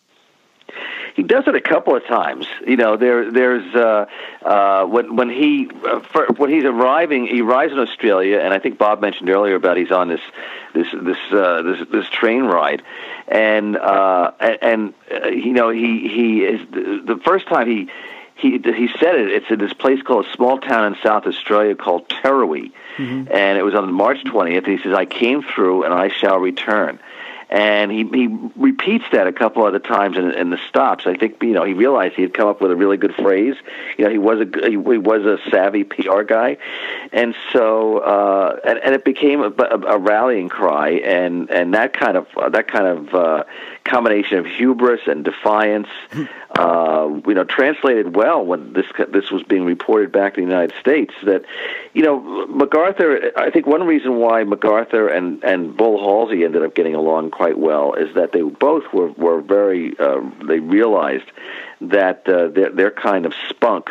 He does it a couple of times. You know, there, there's uh, uh, when when he uh, for, when he's arriving, he arrives in Australia, and I think Bob mentioned earlier about he's on this this this uh, this, this train ride, and uh, and, and uh, you know he he is the, the first time he he he said it. It's in this place called a small town in South Australia called Tarrawee, mm-hmm. and it was on March twentieth. And he says, "I came through, and I shall return." And he, he repeats that a couple other times in, in the stops. I think, you know, he realized he had come up with a really good phrase. You know, he was a he, he was a savvy P R guy, and so uh, and, and it became a, a, a rallying cry. And, and that kind of uh, that kind of uh, combination of hubris and defiance, uh, you know, translated well when this this was being reported back in the United States. That, you know, MacArthur. I think one reason why MacArthur and and Bull Halsey ended up getting along quite well is that they both were were very uh, they realized that uh, their their kind of spunk,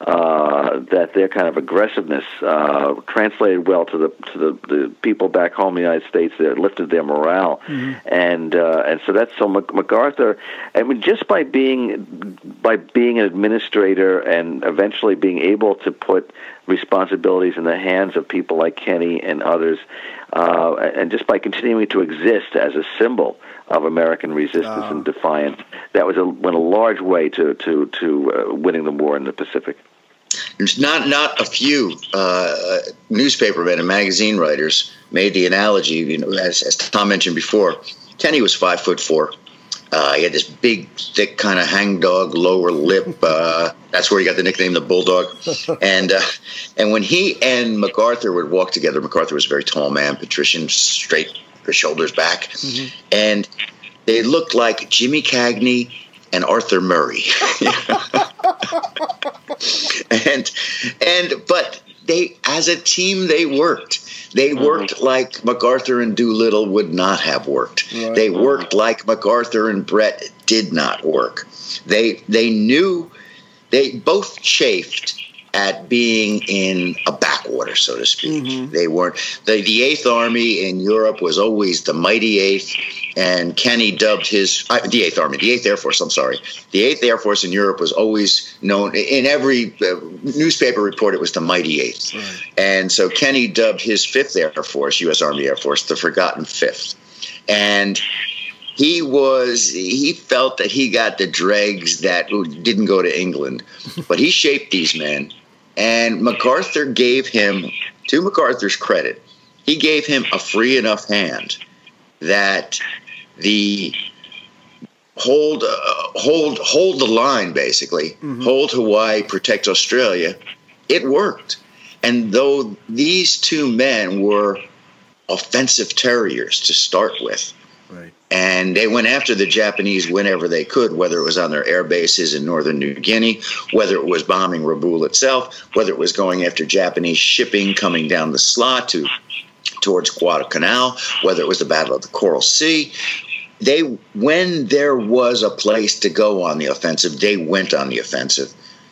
uh, that their kind of aggressiveness uh, translated well to the to the, the people back home in the United States. That lifted their morale, mm-hmm. and uh, and so that's so MacArthur. I mean, just by being by being an administrator and eventually being able to put responsibilities in the hands of people like Kenny and others, uh, and just by continuing to exist as a symbol of American resistance uh, and defiance, that was a, went a large way to to to uh, winning the war in the Pacific. There's not not a few uh, newspapermen and magazine writers made the analogy. You know, as, as Tom mentioned before, Kenny was five foot four. Uh, he had this big, thick kind of hangdog lower lip. Uh, that's where he got the nickname the Bulldog. And uh, and when he and MacArthur would walk together, MacArthur was a very tall man, patrician, straight, his shoulders back, mm-hmm. and they looked like Jimmy Cagney and Arthur Murray. and and but they, as a team, they worked. They worked mm-hmm. like MacArthur and Doolittle would not have worked. Right. They worked like MacArthur and Brett did not work. They they knew, they both chafed at being in a backwater, so to speak. Mm-hmm. They weren't. The, the Eighth Army in Europe was always the mighty Eighth, And Kenny dubbed his, uh, the eighth Army, the eighth Air Force, I'm sorry. The eighth Air Force in Europe was always known, in every uh, newspaper report, it was the Mighty Eighth. Right. And so Kenny dubbed his fifth Air Force, U S Army Air Force, the Forgotten Fifth. And he was, he felt that he got the dregs that didn't go to England. But he shaped these men. And MacArthur gave him, to MacArthur's credit, he gave him a free enough hand that the hold, uh, hold, hold the line, basically, mm-hmm. hold Hawaii, protect Australia, it worked. And though these two men were offensive terriers to start with, right. and they went after the Japanese whenever they could, whether it was on their air bases in northern New Guinea, whether it was bombing Rabaul itself, whether it was going after Japanese shipping coming down the Sla to towards Guadalcanal, whether it was the Battle of the Coral Sea. They, when there was a place to go on the offensive, they went on the offensive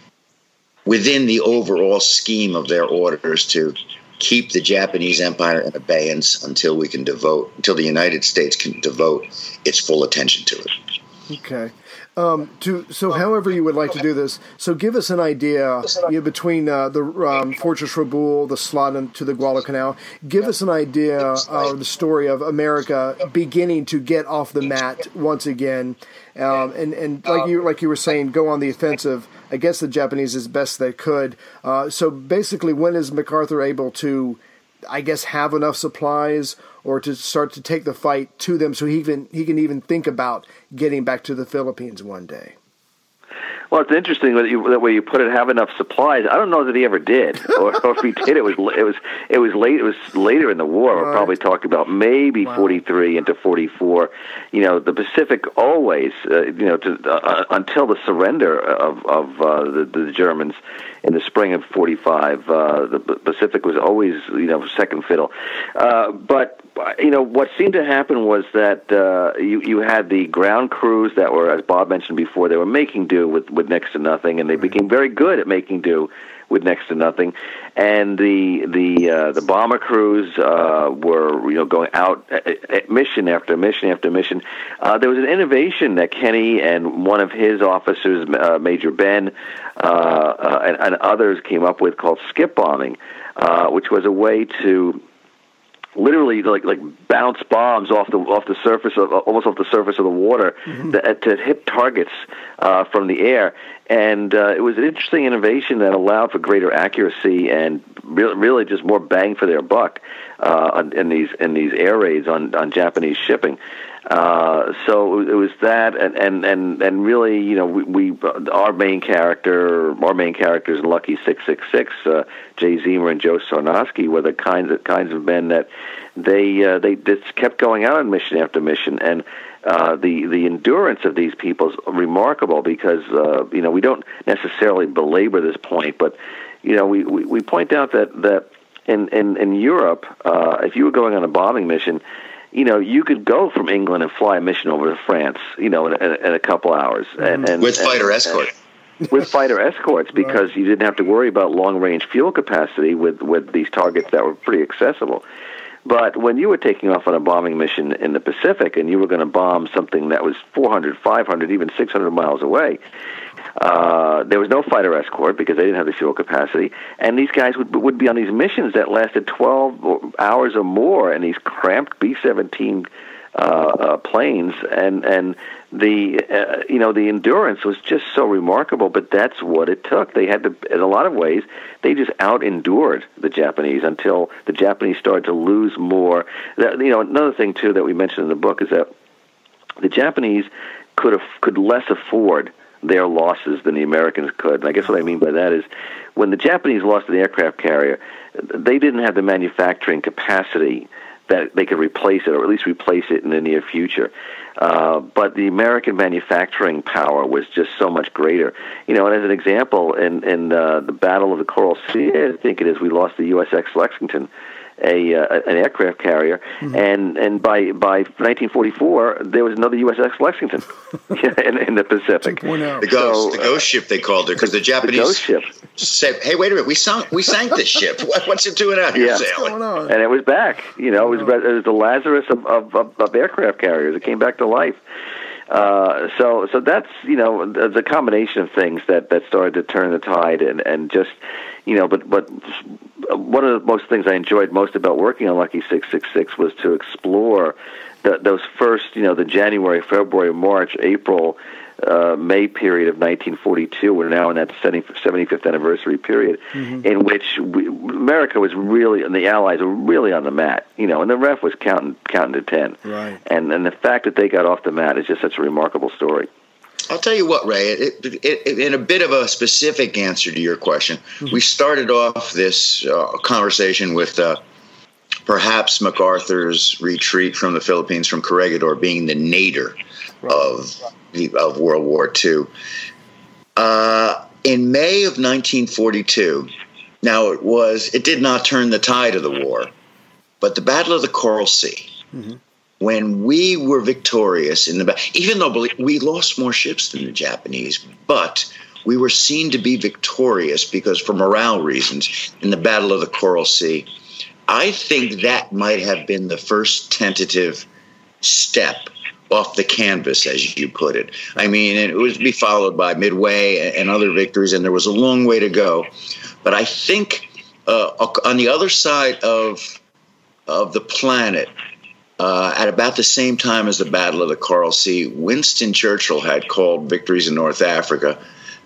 within the overall scheme of their orders to keep the Japanese Empire in abeyance until we can devote, until the United States can devote its full attention to it. Okay. Um, to so, however you would like to do this, so give us an idea, you know, between uh, the um, Fortress Rabaul, the Slot to the Guadalcanal. Give us an idea of uh, the story of America beginning to get off the mat once again, um, and and like you like you were saying, go on the offensive against the Japanese as best they could. Uh, so basically, when is MacArthur able to, I guess, have enough supplies or to start to take the fight to them so he can, he can even think about getting back to the Philippines one day? Well, it's interesting that, you, that way you put it. Have enough supplies. I don't know that he ever did, or, or if he did, it was it was it was late. It was later in the war. Right. We're probably talking about maybe wow. forty-three into forty-four. You know, the Pacific always, uh, you know, to, uh, until the surrender of of uh, the, the Germans in the spring of forty-five. Uh, the Pacific was always, you know, second fiddle. Uh, but you know, what seemed to happen was that uh, you you had the ground crews that were, as Bob mentioned before, they were making do with, with next to nothing, and they became very good at making do with next to nothing. And the the uh, the bomber crews uh, were, you know, going out at, at mission after mission after mission. Uh, there was an innovation that Kenny and one of his officers, uh, Major Ben, uh, uh, and, and others came up with called skip bombing, uh, which was a way to literally like like bounce bombs off the off the surface of almost off the surface of the water mm-hmm. that, to hit targets uh, from the air, and uh, it was an interesting innovation that allowed for greater accuracy and really, really just more bang for their buck uh, in these in these air raids on on Japanese shipping. Uh, so it was that, and, and, and, and really, you know, we, we our main character, our main characters, Lucky Six Six Six, uh, Jay Zemer and Joe Sarnosky, were the kinds of kinds of men that they uh, they just kept going out on mission after mission, and uh, the the endurance of these people is remarkable because uh, you know, we don't necessarily belabor this point, but you know, we, we, we point out that that in in, in Europe, uh, if you were going on a bombing mission, you know, you could go from England and fly a mission over to France, you know, in a, in a couple hours. And, and with fighter and, escort. And with fighter escorts, because right. you didn't have to worry about long-range fuel capacity with, with these targets that were pretty accessible. But when you were taking off on a bombing mission in the Pacific and you were going to bomb something that was four hundred, five hundred, even six hundred miles away, Uh, there was no fighter escort because they didn't have the fuel capacity, and these guys would would be on these missions that lasted twelve hours or more in these cramped B seventeen uh, uh, planes, and and the uh, you know the endurance was just so remarkable. But that's what it took. They had to, in a lot of ways, they just out endured the Japanese until the Japanese started to lose more. That, you know, another thing too that we mentioned in the book is that the Japanese could have, could less afford their losses than the Americans could. And I guess what I mean by that is when the Japanese lost an aircraft carrier, they didn't have the manufacturing capacity that they could replace it, or at least replace it in the near future. Uh, but the American manufacturing power was just so much greater. You know, and as an example, in, in uh, the Battle of the Coral Sea, I think it is, we lost the U S S Lexington, a uh, an aircraft carrier, mm-hmm. and and by by nineteen forty-four there was another U S S Lexington in, in the Pacific. The ghost, so, the ghost ship they called it, because the Japanese the ghost ship. say, "Hey, wait a minute, we sunk, we sank this ship. What, what's it doing out here Yeah. sailing?" What's going on? And it was back. You know, it was, it was the Lazarus of, of, of, of aircraft carriers. It came back to life. Uh, so, so that's, you know, the, the combination of things that, that started to turn the tide, and, and just, you know, but, but one of the most things I enjoyed most about working on Lucky six six six was to explore the, those first, you know, the January, February, March, April, uh, May period of nineteen forty-two. We're now in that seventy-fifth anniversary period, mm-hmm. in which we, America was really, and the Allies were really on the mat, you know, and the ref was counting counting to ten. Right. And and the fact that they got off the mat is just such a remarkable story. I'll tell you what, Ray, it, it, it, in a bit of a specific answer to your question, mm-hmm. we started off this uh, conversation with uh, perhaps MacArthur's retreat from the Philippines, from Corregidor, being the nadir right. of of World War Two. Uh, in May of nineteen forty-two, now it was, it did not turn the tide of the war, but the Battle of the Coral Sea, mm-hmm. when we were victorious in the battle, even though we lost more ships than the Japanese, but we were seen to be victorious because, for morale reasons, in the Battle of the Coral Sea. I think that might have been the first tentative step off the canvas, as you put it. I mean, it was to be followed by Midway and other victories, and there was a long way to go. But I think uh, on the other side of of the planet, uh, at about the same time as the Battle of the Coral Sea, Winston Churchill had called victories in North Africa,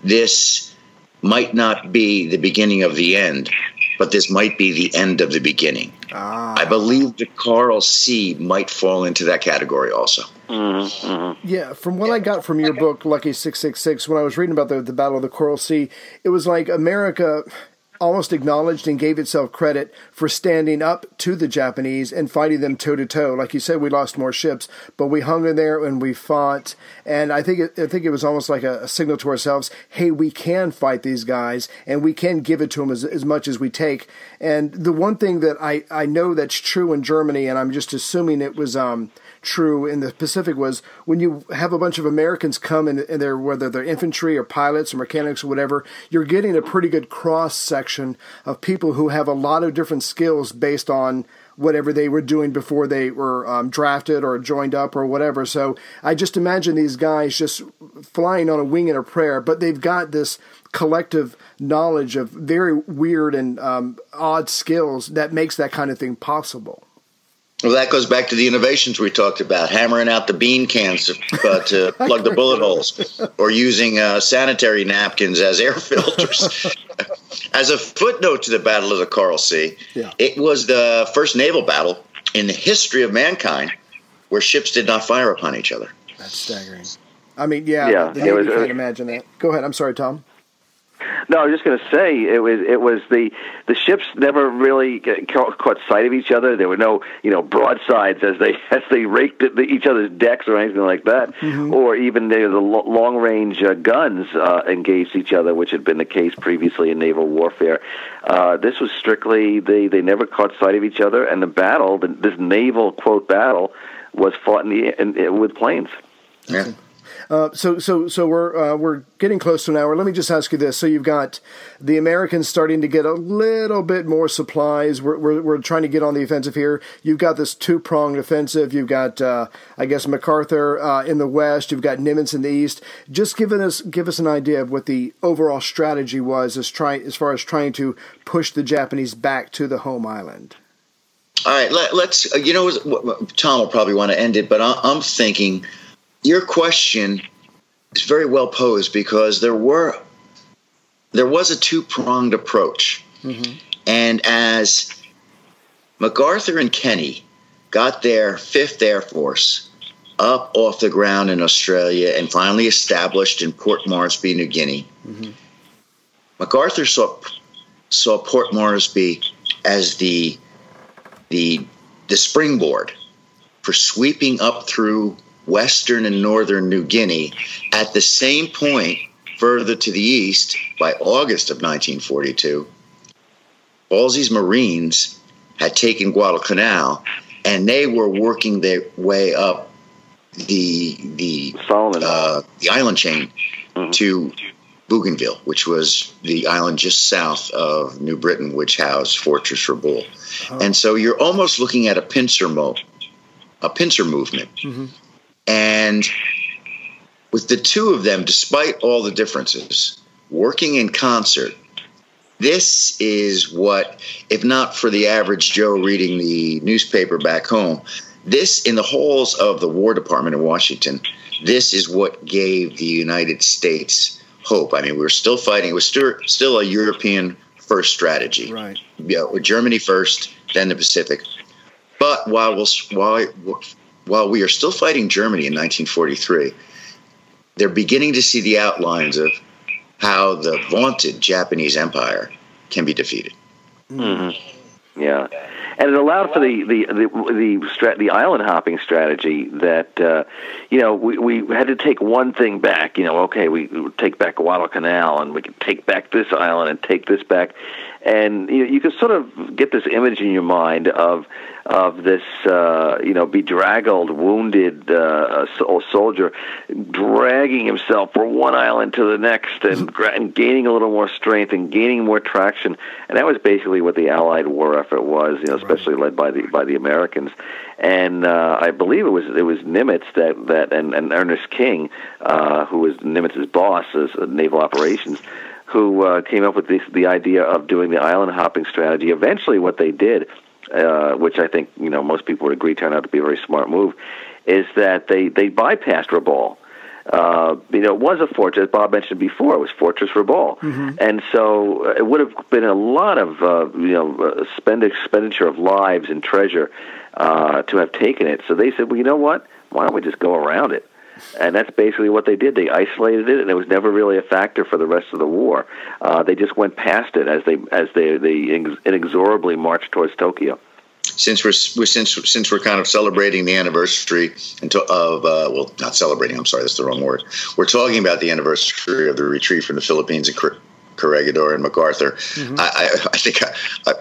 this might not be the beginning of the end, but this might be the end of the beginning. Ah. I believe the Coral Sea might fall into that category also. Mm-hmm, mm-hmm. Yeah, from what I got from your book, Lucky six six six, when I was reading about the, the Battle of the Coral Sea, it was like America almost acknowledged and gave itself credit for standing up to the Japanese and fighting them toe-to-toe. Like you said, we lost more ships, but we hung in there and we fought. And I think it, I think it was almost like a, a signal to ourselves, hey, we can fight these guys, and we can give it to them as, as much as we take. And the one thing that I, I know that's true in Germany, and I'm just assuming it was um, true in the Pacific, was when you have a bunch of Americans come in, and they're, whether they're infantry or pilots or mechanics or whatever, you're getting a pretty good cross-section of people who have a lot of different skills based on whatever they were doing before they were um, drafted or joined up or whatever. So I just imagine these guys just flying on a wing and a prayer, but they've got this collective knowledge of very weird and um, odd skills that makes that kind of thing possible. Well, that goes back to the innovations we talked about, hammering out the bean cans to, uh, to plug the bullet holes, or using uh, sanitary napkins as air filters. As a footnote to the Battle of the Coral Sea, yeah. it was the first naval battle in the history of mankind where ships did not fire upon each other. That's staggering. I mean, yeah, yeah the Navy was, can't uh, imagine that. Go ahead. I'm sorry, Tom. No, I was just going to say it was it was the the ships never really ca- caught sight of each other. There were no you know broadsides as they as they raked at the, each other's decks or anything like that, mm-hmm. or even the, the long range uh, guns uh, engaged each other, which had been the case previously in naval warfare. Uh, this was strictly they they never caught sight of each other, and the battle, the, this naval quote battle, was fought in the in, in, with planes. Yeah. Uh, so, so, so we're uh, we're getting close to an hour. Let me just ask you this: so you've got the Americans starting to get a little bit more supplies. We're we're, we're trying to get on the offensive here. You've got this two-pronged offensive. You've got, uh, I guess, MacArthur uh, in the west. You've got Nimitz in the east. Just giving us give us an idea of what the overall strategy was as try as far as trying to push the Japanese back to the home island. All right, let, let's. You know, Tom will probably want to end it, but I'm thinking. Your question is very well posed because there were there was a two-pronged approach. Mm-hmm. And as MacArthur and Kenny got their fifth Air Force up off the ground in Australia and finally established in Port Moresby, New Guinea, mm-hmm. MacArthur saw saw Port Moresby as the the the springboard for sweeping up through Western and Northern New Guinea. At the same point, further to the east, by August of nineteen forty-two, Halsey's Marines had taken Guadalcanal, and they were working their way up the the Solomon. Uh, the island chain mm-hmm. to Bougainville, which was the island just south of New Britain, which housed Fortress Rabaul. Oh. And so you're almost looking at a pincer mo, a pincer movement. Mm-hmm. And with the two of them, despite all the differences, working in concert, this is what, if not for the average Joe reading the newspaper back home, this, in the halls of the War Department in Washington, this is what gave the United States hope. I mean, we were still fighting. It was still, still a European first strategy. Right. You know, Germany first, then the Pacific. But while we'll, while while we are still fighting Germany in nineteen forty-three, they're beginning to see the outlines of how the vaunted Japanese Empire can be defeated. Mm-hmm. Yeah. And it allowed for the the the the, strat, the island hopping strategy that uh, you know we, we had to take one thing back. You know, okay, we take back Guadalcanal, and we can take back this island and take this back, and you know, you can sort of get this image in your mind of of this uh, you know bedraggled, wounded uh, soldier dragging himself from one island to the next, and, and gaining a little more strength and gaining more traction, and that was basically what the Allied war effort was. You know, especially led by the by the Americans. And uh, I believe it was it was Nimitz that that and, and Ernest King, uh, who was Nimitz's boss as uh, naval operations, who uh, came up with this, the idea of doing the island hopping strategy. Eventually, what they did, uh, which I think you know most people would agree turned out to be a very smart move, is that they they bypassed Rabaul. Uh, you know, it was a fortress, as Bob mentioned before, it was Fortress Rabaul. Mm-hmm. And so uh, it would have been a lot of, uh, you know, uh, spend expenditure of lives and treasure uh, to have taken it. So they said, well, you know what? Why don't we just go around it? And that's basically what they did. They isolated it, and it was never really a factor for the rest of the war. Uh, they just went past it as they as they, they inexorably marched towards Tokyo. Since we're since since we're kind of celebrating the anniversary of uh, well, not celebrating. I'm sorry, that's the wrong word. We're talking about the anniversary of the retreat from the Philippines and Corregidor and MacArthur. Mm-hmm. I, I, I think I, I,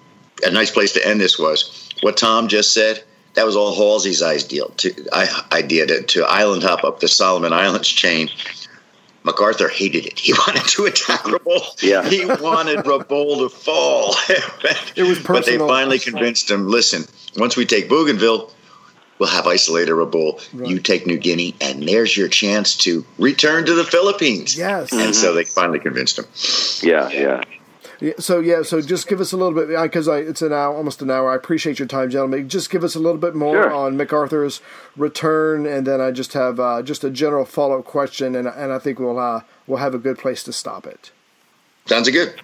a nice place to end this was what Tom just said. That was all Halsey's idea to I, idea to, to island hop up the Solomon Islands chain. MacArthur hated it. He wanted to attack Rabaul. Yeah. He wanted Rabaul to fall. It was personal. But they finally convinced him, listen, once we take Bougainville, we'll have isolated Rabaul. Right. You take New Guinea, and there's your chance to return to the Philippines. Yes. And mm-hmm. so they finally convinced him. Yeah, yeah. Yeah, so yeah, so just give us a little bit because I, it's an hour, almost an hour. I appreciate your time, gentlemen. Just give us a little bit more sure. on MacArthur's return, and then I just have uh, just a general follow up question, and and I think we'll uh, we'll have a good place to stop it. Sounds good.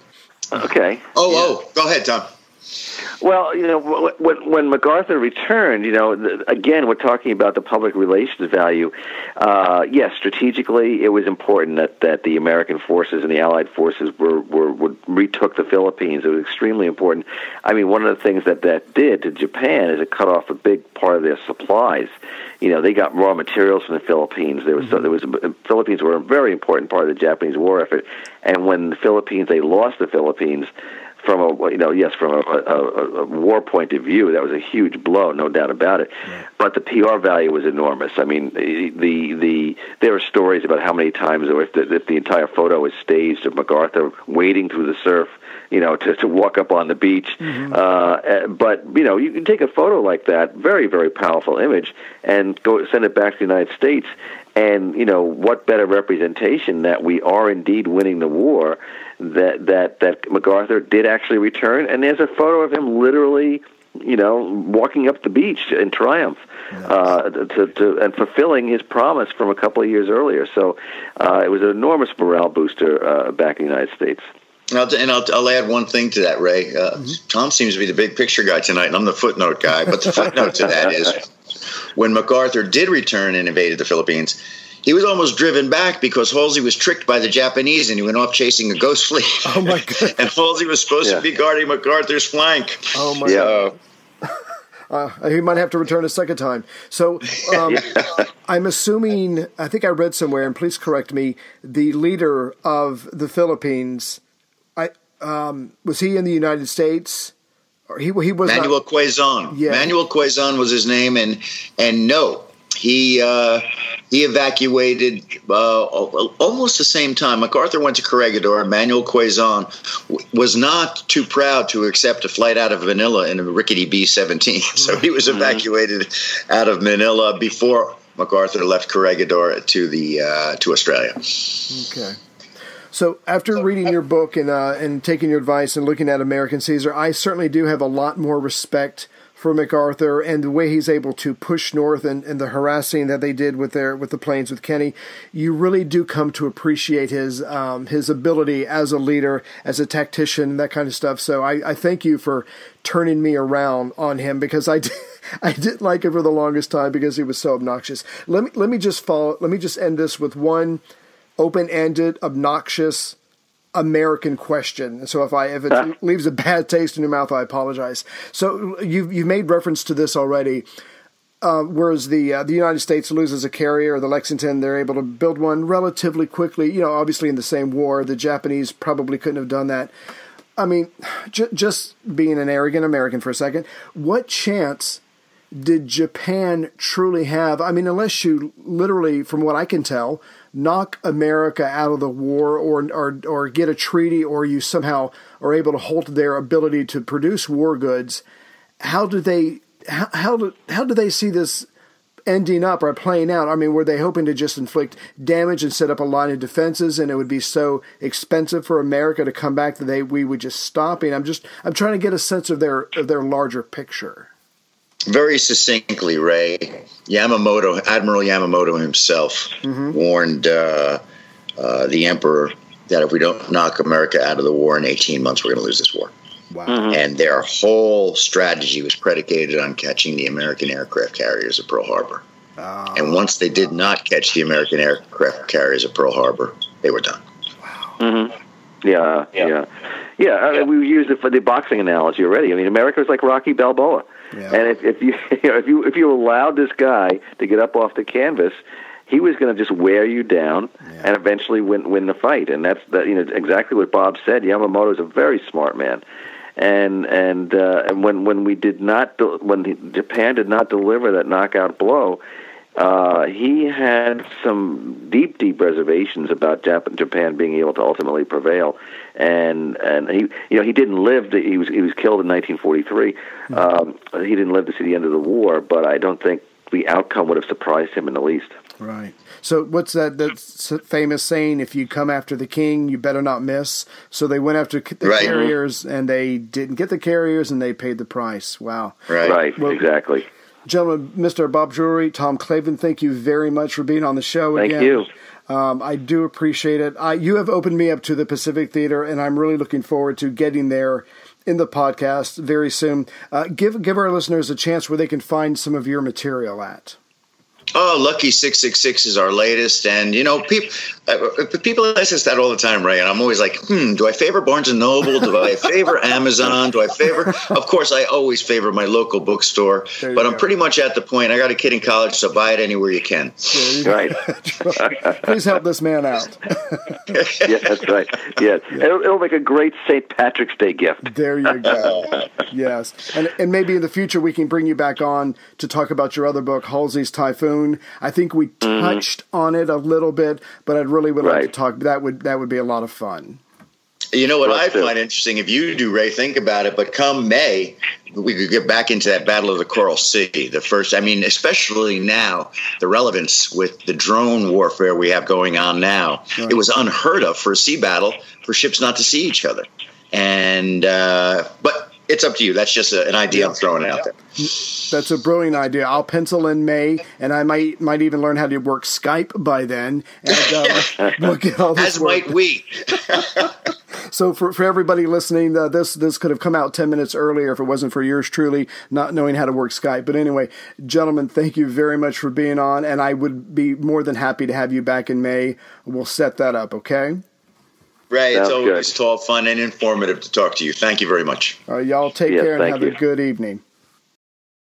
Okay. Oh, yeah. oh, go ahead, Tom. Well, you know, when, when MacArthur returned, you know, again, we're talking about the public relations value. Uh, yes, strategically, it was important that, that the American forces and the Allied forces were, were, were retook the Philippines. It was extremely important. I mean, one of the things that that did to Japan is it cut off a big part of their supplies. You know, they got raw materials from the Philippines. There was, mm-hmm. so there was Philippines were a very important part of the Japanese war effort. And when the Philippines, they lost the Philippines. From a you know yes from a, a, a war point of view, that was a huge blow, no doubt about it. Yeah. But the P R value was enormous. I mean, the the, the there are stories about how many times, or if the, if the entire photo was staged of MacArthur wading through the surf, you know, to, to walk up on the beach. Mm-hmm. Uh, but you know, you can take a photo like that, very very powerful image, and go send it back to the United States. And, you know, what better representation that we are indeed winning the war, that that, that MacArthur did actually return. And there's a photo of him literally, you know, walking up the beach in triumph uh, to, to and fulfilling his promise from a couple of years earlier. So uh, it was an enormous morale booster uh, back in the United States. And, I'll, and I'll, I'll add one thing to that, Ray. Uh, mm-hmm. Tom seems to be the big picture guy tonight, and I'm the footnote guy. But the footnote to that is when MacArthur did return and invaded the Philippines, he was almost driven back because Halsey was tricked by the Japanese, and he went off chasing a ghost fleet. Oh, my God. And Halsey was supposed yeah. to be guarding MacArthur's flank. Oh, my yeah. God. Uh, he might have to return a second time. So um, I'm assuming, I think I read somewhere, and please correct me, the leader of the Philippines, I um, was he in the United States? Or he he was Manuel not, Quezon. Yeah. Manuel Quezon was his name, and and no, he uh, he evacuated uh, almost the same time. MacArthur went to Corregidor. Manuel Quezon w- was not too proud to accept a flight out of Manila in a rickety B seventeen. So he was evacuated out of Manila before MacArthur left Corregidor to the uh, to Australia. Okay. So after reading your book and uh, and taking your advice and looking at American Caesar, I certainly do have a lot more respect for MacArthur and the way he's able to push north and, and the harassing that they did with their with the plains with Kenny. You really do come to appreciate his um, his ability as a leader, as a tactician, that kind of stuff. So I, I thank you for turning me around on him, because I did, I didn't like him for the longest time because he was so obnoxious. Let me let me just follow. Let me just end this with one open-ended, obnoxious American question. So if I if it uh. leaves a bad taste in your mouth, I apologize. So you've you've made reference to this already. Uh, whereas the uh, the United States loses a carrier, the Lexington, they're able to build one relatively quickly. You know, obviously in the same war, the Japanese probably couldn't have done that. I mean, j- just being an arrogant American for a second, what chance did Japan truly have? I mean, unless you literally, from what I can tell, knock America out of the war, or or or get a treaty, or you somehow are able to halt their ability to produce war goods. How do they how how do, how do they see this ending up or playing out? I mean, were they hoping to just inflict damage and set up a line of defenses, and it would be so expensive for America to come back that they we would just stop? And I'm just I'm trying to get a sense of their of their larger picture. Very succinctly, Ray, Yamamoto, Admiral Yamamoto himself, mm-hmm. warned uh, uh, the emperor that if we don't knock America out of the war in eighteen months, we're going to lose this war. Wow. Mm-hmm. And their whole strategy was predicated on catching the American aircraft carriers at Pearl Harbor. Oh. And once they did not catch the American aircraft carriers at Pearl Harbor, they were done. Wow. Mm-hmm. Yeah, yeah. Yeah, yeah I mean, we used it for the boxing analogy already. I mean, America was like Rocky Balboa. Yeah. And if, if you, you know, if you if you allowed this guy to get up off the canvas, he was going to just wear you down yeah. and eventually win win the fight. And that's the, you know exactly what Bob said. Yamamoto is a very smart man, and and uh, and when when we did not when the, Japan did not deliver that knockout blow, uh, he had some deep deep reservations about Jap- Japan being able to ultimately prevail. And and he you know he didn't live to, he was he was killed in nineteen forty-three. Mm-hmm. Um, he didn't live to see the end of the war, but I don't think the outcome would have surprised him in the least. Right. So what's that that famous saying? If you come after the king, you better not miss. So they went after the right. carriers, and they didn't get the carriers, and they paid the price. Wow. Right. Right. Well, exactly. Gentlemen, Mister Bob Drury, Tom Clavin, thank you very much for being on the show thank again. Thank you. Um, I do appreciate it. I, you have opened me up to the Pacific Theater, and I'm really looking forward to getting there in the podcast very soon. Uh, give give our listeners a chance where they can find some of your material at. Oh, Lucky six six six is our latest. And, you know, people uh, people ask us that all the time, Ray. And I'm always like, hmm, do I favor Barnes and Noble? Do I favor Amazon? Do I favor? Of course, I always favor my local bookstore. But I'm go. pretty much at the point. I got a kid in college, so buy it anywhere you can. You right. Please help this man out. Yeah, that's right. Yeah. yeah. It'll, it'll make a great Saint Patrick's Day gift. There you go. Yes. And, and maybe in the future we can bring you back on to talk about your other book, Halsey's Typhoon. I think we touched mm-hmm. on it a little bit, but I really would right. like to talk. That would that would be a lot of fun. You know what I find interesting, if you do, Ray, think about it, but come May, we could get back into that Battle of the Coral Sea. The first, I mean, especially now, the relevance with the drone warfare we have going on now. Right. It was unheard of for a sea battle for ships not to see each other. And, uh, but it's up to you. That's just a, an idea yeah. I'm throwing out there. That's a brilliant idea. I'll pencil in May, and I might might even learn how to work Skype by then. And uh, we'll get all this As work. might we. So for, for everybody listening, uh, this this could have come out ten minutes earlier if it wasn't for yours truly not knowing how to work Skype. But anyway, gentlemen, thank you very much for being on, and I would be more than happy to have you back in May. We'll set that up, okay? Ray, it's always good. All fun and informative to talk to you. Thank you very much. All right, y'all take yes, care and have you. a good evening.